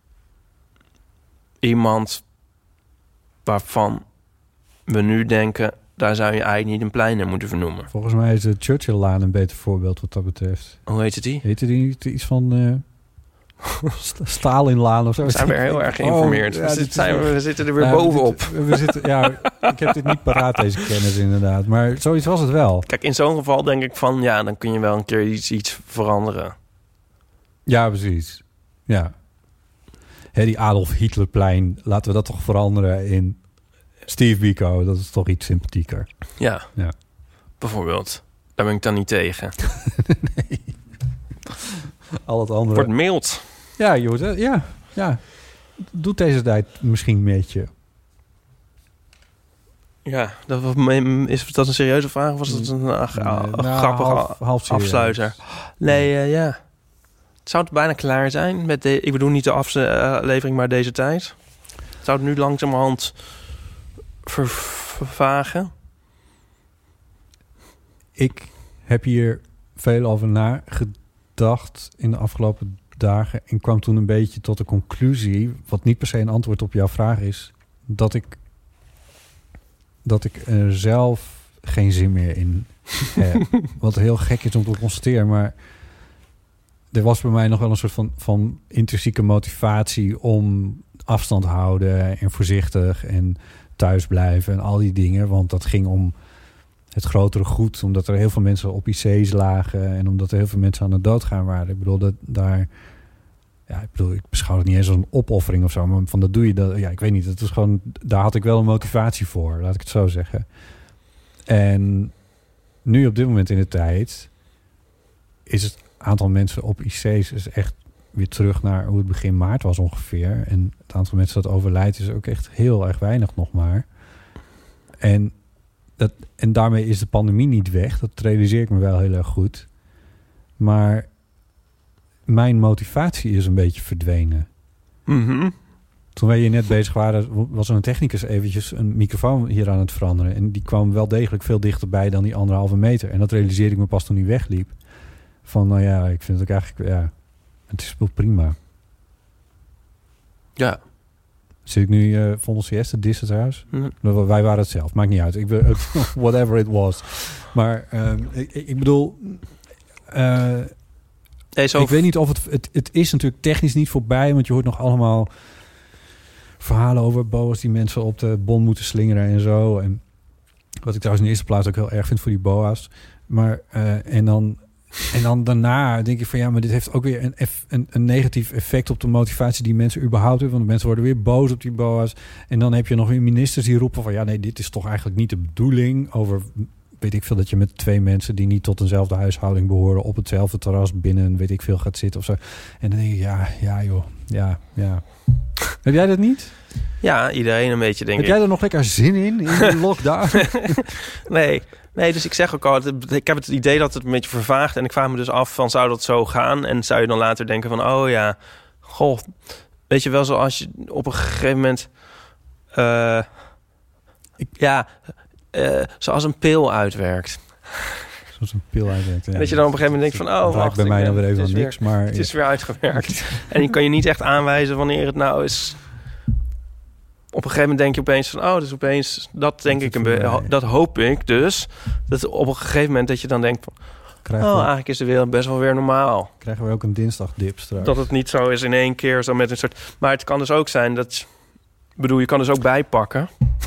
iemand waarvan we nu denken... daar zou je eigenlijk niet een plein naar moeten vernoemen. Volgens mij is de Churchill-laan een beter voorbeeld wat dat betreft. Hoe heette die? Heette die niet iets van Stalinlaan of zo? We zijn weer heel erg geïnformeerd. We zitten er weer bovenop. Ik heb dit niet paraat, deze kennis inderdaad. Maar zoiets was het wel. Kijk, in zo'n geval denk ik van... ja, dan kun je wel een keer iets veranderen. Ja, precies. Ja. Die Adolf Hitlerplein, laten we dat toch veranderen in Steve Biko. Dat is toch iets sympathieker. Ja. Bijvoorbeeld. Daar ben ik dan niet tegen. Nee. Al het andere. Wordt mild. Ja, joh. Ja. Doet deze tijd misschien met je. Ja, is dat een serieuze vraag of was dat een grappige afsluiter? Nee, ja. Zou het bijna klaar zijn met ik bedoel niet de aflevering, maar deze tijd? Zou het nu langzamerhand vervagen? Ik heb hier veel over nagedacht in de afgelopen dagen en kwam toen een beetje tot de conclusie, wat niet per se een antwoord op jouw vraag is, dat ik er zelf geen zin meer in heb. Wat heel gek is om te constateren, maar er was bij mij nog wel een soort van intrinsieke motivatie om afstand houden en voorzichtig en thuis blijven en al die dingen. Want dat ging om het grotere goed, omdat er heel veel mensen op IC's lagen en omdat er heel veel mensen aan het doodgaan waren. Ik bedoel, ik beschouw het niet eens als een opoffering of zo, maar van dat doe je dat. Ja, ik weet niet. Het was gewoon, daar had ik wel een motivatie voor, laat ik het zo zeggen. En nu op dit moment in de tijd is het aantal mensen op IC's is echt weer terug naar hoe het begin maart was ongeveer. En het aantal mensen dat overlijdt is ook echt heel erg weinig nog maar. En daarmee is de pandemie niet weg. Dat realiseer ik me wel heel erg goed. Maar mijn motivatie is een beetje verdwenen. Mm-hmm. Toen wij hier net bezig waren, was er een technicus eventjes een microfoon hier aan het veranderen. En die kwam wel degelijk veel dichterbij dan die 1,5 meter. En dat realiseerde ik me pas toen hij wegliep. Van, nou ja, ik vind het ook eigenlijk, ja, het is wel prima. Ja. Zit ik nu Vondel CS te dissen trouwens? Wij waren het zelf, maakt niet uit. Whatever it was. Maar ik bedoel, ik weet niet of het is natuurlijk technisch niet voorbij, want je hoort nog allemaal verhalen over boa's die mensen op de bon moeten slingeren en zo. En wat ik trouwens in de eerste plaats ook heel erg vind voor die boa's. Maar en dan En dan daarna denk ik van ja, maar dit heeft ook weer een negatief effect op de motivatie die mensen überhaupt hebben. Want de mensen worden weer boos op die BOA's. En dan heb je nog weer ministers die roepen van ja, nee, dit is toch eigenlijk niet de bedoeling. Over, weet ik veel, dat je met 2 mensen die niet tot dezelfde huishouding behoren op hetzelfde terras binnen, weet ik veel, gaat zitten of zo. En dan denk ik, ja joh, ja. Heb jij dat niet? Ja, iedereen een beetje, denk ik. Heb jij er nog lekker zin in de lockdown? Nee, dus ik zeg ook al, ik heb het idee dat het een beetje vervaagt. En ik vraag me dus af van, zou dat zo gaan? En zou je dan later denken van, oh ja, goh, weet je wel, zoals je op een gegeven moment, zoals een pil uitwerkt. Zoals een pil uitwerkt. Ja. En dat je dan op een gegeven moment denkt van, oh, wacht, bij mij dan weer even aan niks, maar het is weer uitgewerkt. En je kan je niet echt aanwijzen wanneer het nou is. Op een gegeven moment denk je opeens van, oh, dus opeens, dat denk ik, dat hoop ik dus. Dat op een gegeven moment dat je dan denkt van, eigenlijk is de wereld best wel weer normaal. Krijgen we ook een dinsdagdip straks. Dat het niet zo is in één keer, zo met een soort. Maar het kan dus ook zijn dat, je kan dus ook bijpakken.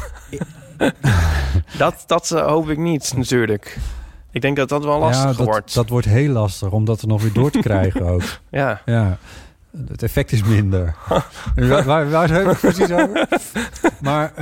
dat hoop ik niet, natuurlijk. Ik denk dat dat wel lastig wordt. Dat wordt heel lastig, om dat er nog weer door te krijgen ook. Ja. Het effect is minder. waar heb ik precies over? Maar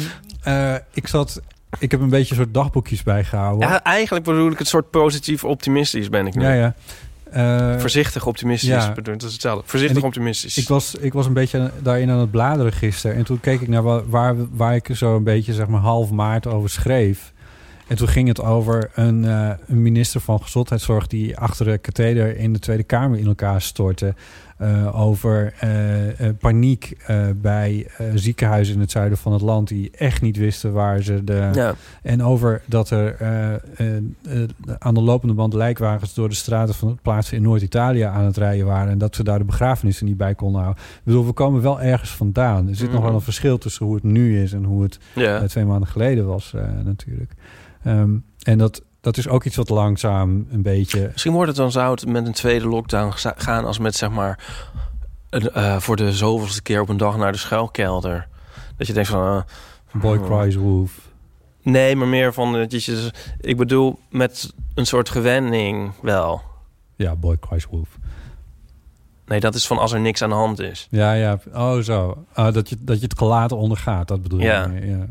ik heb een beetje soort dagboekjes bijgehouden. Ja, eigenlijk bedoel ik het soort positief optimistisch ben ik nu. Ja. Voorzichtig optimistisch. Ja. Dat is hetzelfde. Voorzichtig optimistisch. Ik was een beetje daarin aan het bladeren gisteren. En toen keek ik naar waar ik zo een beetje, zeg maar, half maart over schreef. En toen ging het over een minister van Gezondheidszorg die achter de katheder in de Tweede Kamer in elkaar stortte. Over paniek bij ziekenhuizen in het zuiden van het land die echt niet wisten waar ze En over dat er aan de lopende band lijkwagens door de straten van het plaatsen in Noord-Italië aan het rijden waren en dat ze daar de begrafenissen niet bij konden houden. Ik bedoel, we komen wel ergens vandaan. Er zit nog wel een verschil tussen hoe het nu is en hoe het 2 maanden geleden was natuurlijk. En dat is ook iets wat langzaam een beetje. Misschien wordt het dan zout met een tweede lockdown gaan als met, zeg maar, voor de zoveelste keer op een dag naar de schuilkelder. Dat je denkt van, boy cries wolf. Nee, maar meer van, ik bedoel met een soort gewenning wel. Ja, boy cries wolf. Nee, dat is van als er niks aan de hand is. Ja. Oh, zo. Dat je het gelaten ondergaat, dat bedoel je.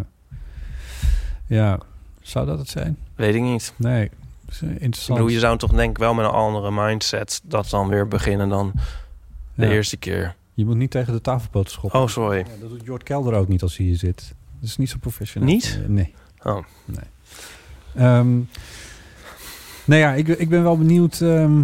Ja. Zou dat het zijn? Weet ik niet. Nee, dat is interessant. Ik bedoel, je zou toch denk ik wel met een andere mindset dat dan weer beginnen dan de eerste keer. Je moet niet tegen de tafelpoot schoppen. Oh, sorry. Ja, dat doet Jort Kelder ook niet als hij hier zit. Dat is niet zo professioneel. Niet? Nee. Oh. Nee. Ik ben wel benieuwd,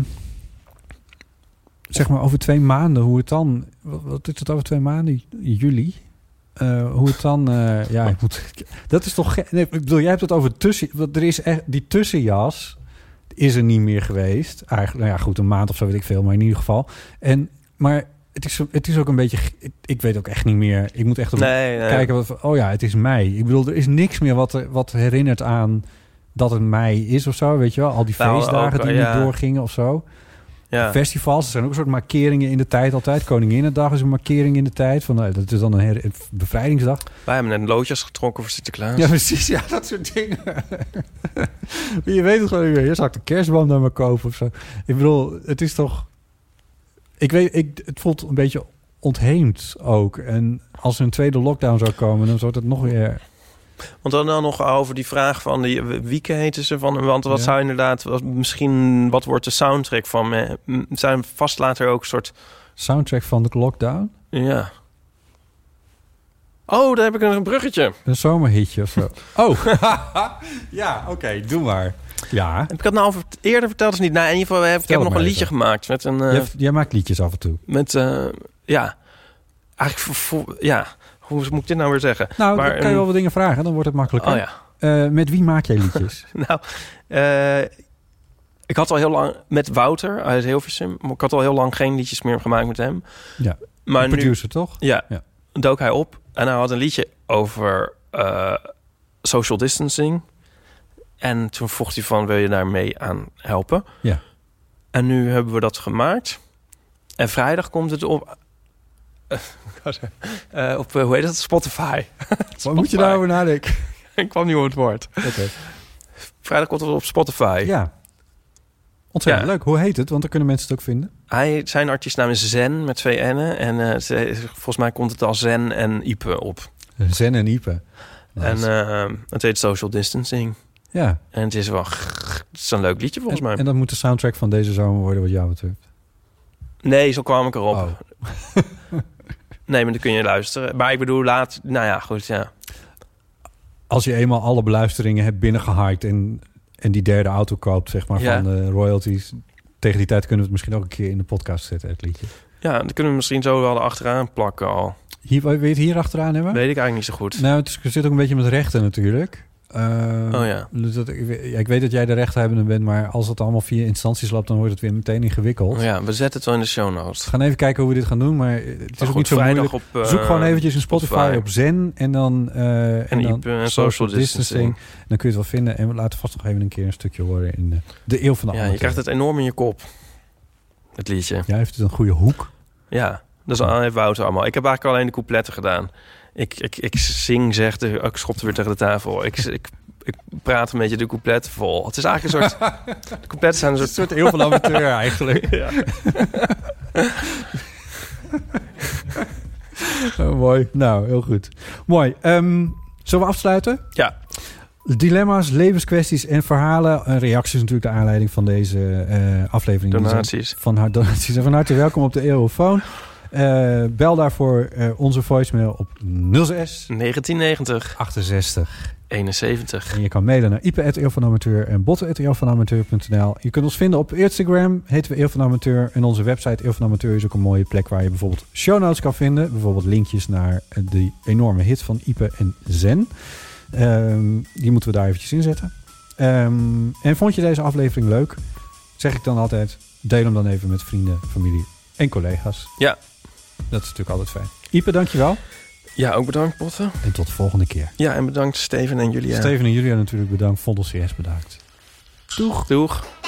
zeg maar over 2 maanden, hoe het dan. Wat is het over 2 maanden? Juli? Hoe het dan... dat is toch... Nee, ik bedoel, jij hebt het over er is echt... Die tussenjas is er niet meer geweest. Eigenlijk, nou ja, goed, een maand of zo weet ik veel. Maar in ieder geval. Maar het is ook een beetje... Ik weet ook echt niet meer. Ik moet echt kijken. Het is mei. Ik bedoel, er is niks meer wat herinnert aan dat het mei is of zo. Weet je wel? Al die feestdagen die niet doorgingen of zo. Ja. Festivals, er zijn ook een soort markeringen in de tijd altijd. Koninginnedag is een markering in de tijd. Dat is dan een bevrijdingsdag. Wij hebben net loodjes getrokken voor Sinterklaas. Ja, precies. Ja, dat soort dingen. Je weet het gewoon niet meer. Je zou ik de kerstboom naar me kopen of zo. Ik bedoel, het is toch... het voelt een beetje ontheemd ook. En als er een tweede lockdown zou komen, dan zou het nog weer... Want dan nog over die vraag van die Wieke heten ze van, want wat zou inderdaad misschien wat wordt de soundtrack van? Zijn vast later ook een soort soundtrack van de lockdown? Ja. Oh, daar heb ik een bruggetje. Een zomerhitje of zo. Oh, ja, oké, doe maar. Ja. Heb ik dat nou eerder verteld of niet? Nou, in ieder geval ik heb nog een liedje gemaakt met een. Jij maakt liedjes af en toe. Met eigenlijk hoe moet ik dit nou weer zeggen? Nou, maar, dan kan je wel wat dingen vragen, dan wordt het makkelijker. Oh ja. Met wie maak jij liedjes? Ik had al heel lang met Wouter uit Hilversum, maar ik had al heel lang geen liedjes meer gemaakt met hem. Ja. Maar de producer, toch? Ja. Dook hij op en hij had een liedje over social distancing. En toen vroeg hij van, wil je daar mee aan helpen? Ja. En nu hebben we dat gemaakt. En vrijdag komt het op... op, hoe heet dat? Spotify. Wat moet je daarover nadenken? Ik kwam niet op het woord. Okay. Vrijdag komt het op Spotify. Ja. Ontzettend leuk. Hoe heet het? Want dan kunnen mensen het ook vinden. Zijn artiestnaam is Zen met 2 N'en. En volgens mij komt het als Zen en Ipe op. Zen en Ipe. Nice. En het heet Social Distancing. Ja. En het is wel... Het is een leuk liedje volgens mij. En dat moet de soundtrack van deze zomer worden wat jou betreft. Nee, zo kwam ik erop. Oh. Nee, maar dan kun je luisteren. Maar ik bedoel, nou ja, goed, ja. Als je eenmaal alle beluisteringen hebt binnengehaakt en die derde auto koopt, zeg maar, van de royalties. Tegen die tijd kunnen we het misschien ook een keer in de podcast zetten, het liedje. Ja, dan kunnen we misschien zo wel erachteraan plakken al. Wil je het hier achteraan hebben? Weet ik eigenlijk niet zo goed. Nou, het zit ook een beetje met rechten natuurlijk. Dus ik weet dat jij de rechthebbende bent, maar als het allemaal via instanties loopt, dan wordt het weer meteen ingewikkeld. Oh ja, we zetten het wel in de show notes. We gaan even kijken hoe we dit gaan doen, maar het is ook niet zo moeilijk. Zoek gewoon eventjes in Spotify op Zen en dan Social Distancing. Dan kun je het wel vinden en we laten vast nog even een keer een stukje horen in de Eeuw van de Amateur. Je krijgt het enorm in je kop, het liedje. Ja, heeft het een goede hoek? Ja, dat heeft Wouter allemaal. Ik heb eigenlijk alleen de coupletten gedaan. Ik zing, ik schopte weer tegen de tafel. Ik praat een beetje de coupletten vol. Het is eigenlijk een soort... De coupletten zijn een soort Eeuw van de Amateur eigenlijk. Ja. Mooi. Nou, heel goed. Mooi. Zullen we afsluiten? Ja. Dilemma's, levenskwesties en verhalen. Reacties natuurlijk de aanleiding van deze aflevering. Donaties. Donaties. En van harte welkom op de Eeuwofoon. Bel daarvoor onze voicemail op 06 1990 68 71. En je kan mailen naar ipe@eeuwvanamateur en botten@eeuwvanamateur.nl. Je kunt ons vinden op Instagram, heten we Eeuw van Amateur. En onze website Eeuw van Amateur is ook een mooie plek waar je bijvoorbeeld show notes kan vinden. Bijvoorbeeld linkjes naar de enorme hit van Ipe en Zen. Die moeten we daar eventjes inzetten. En vond je deze aflevering leuk? Zeg ik dan altijd, deel hem dan even met vrienden, familie en collega's. Ja. Dat is natuurlijk altijd fijn. Ipe, dankjewel. Ja, ook bedankt, Botten. En tot de volgende keer. Ja, en bedankt Steven en Julia. Steven en Julia natuurlijk bedankt. Vondel CS bedankt. Doeg.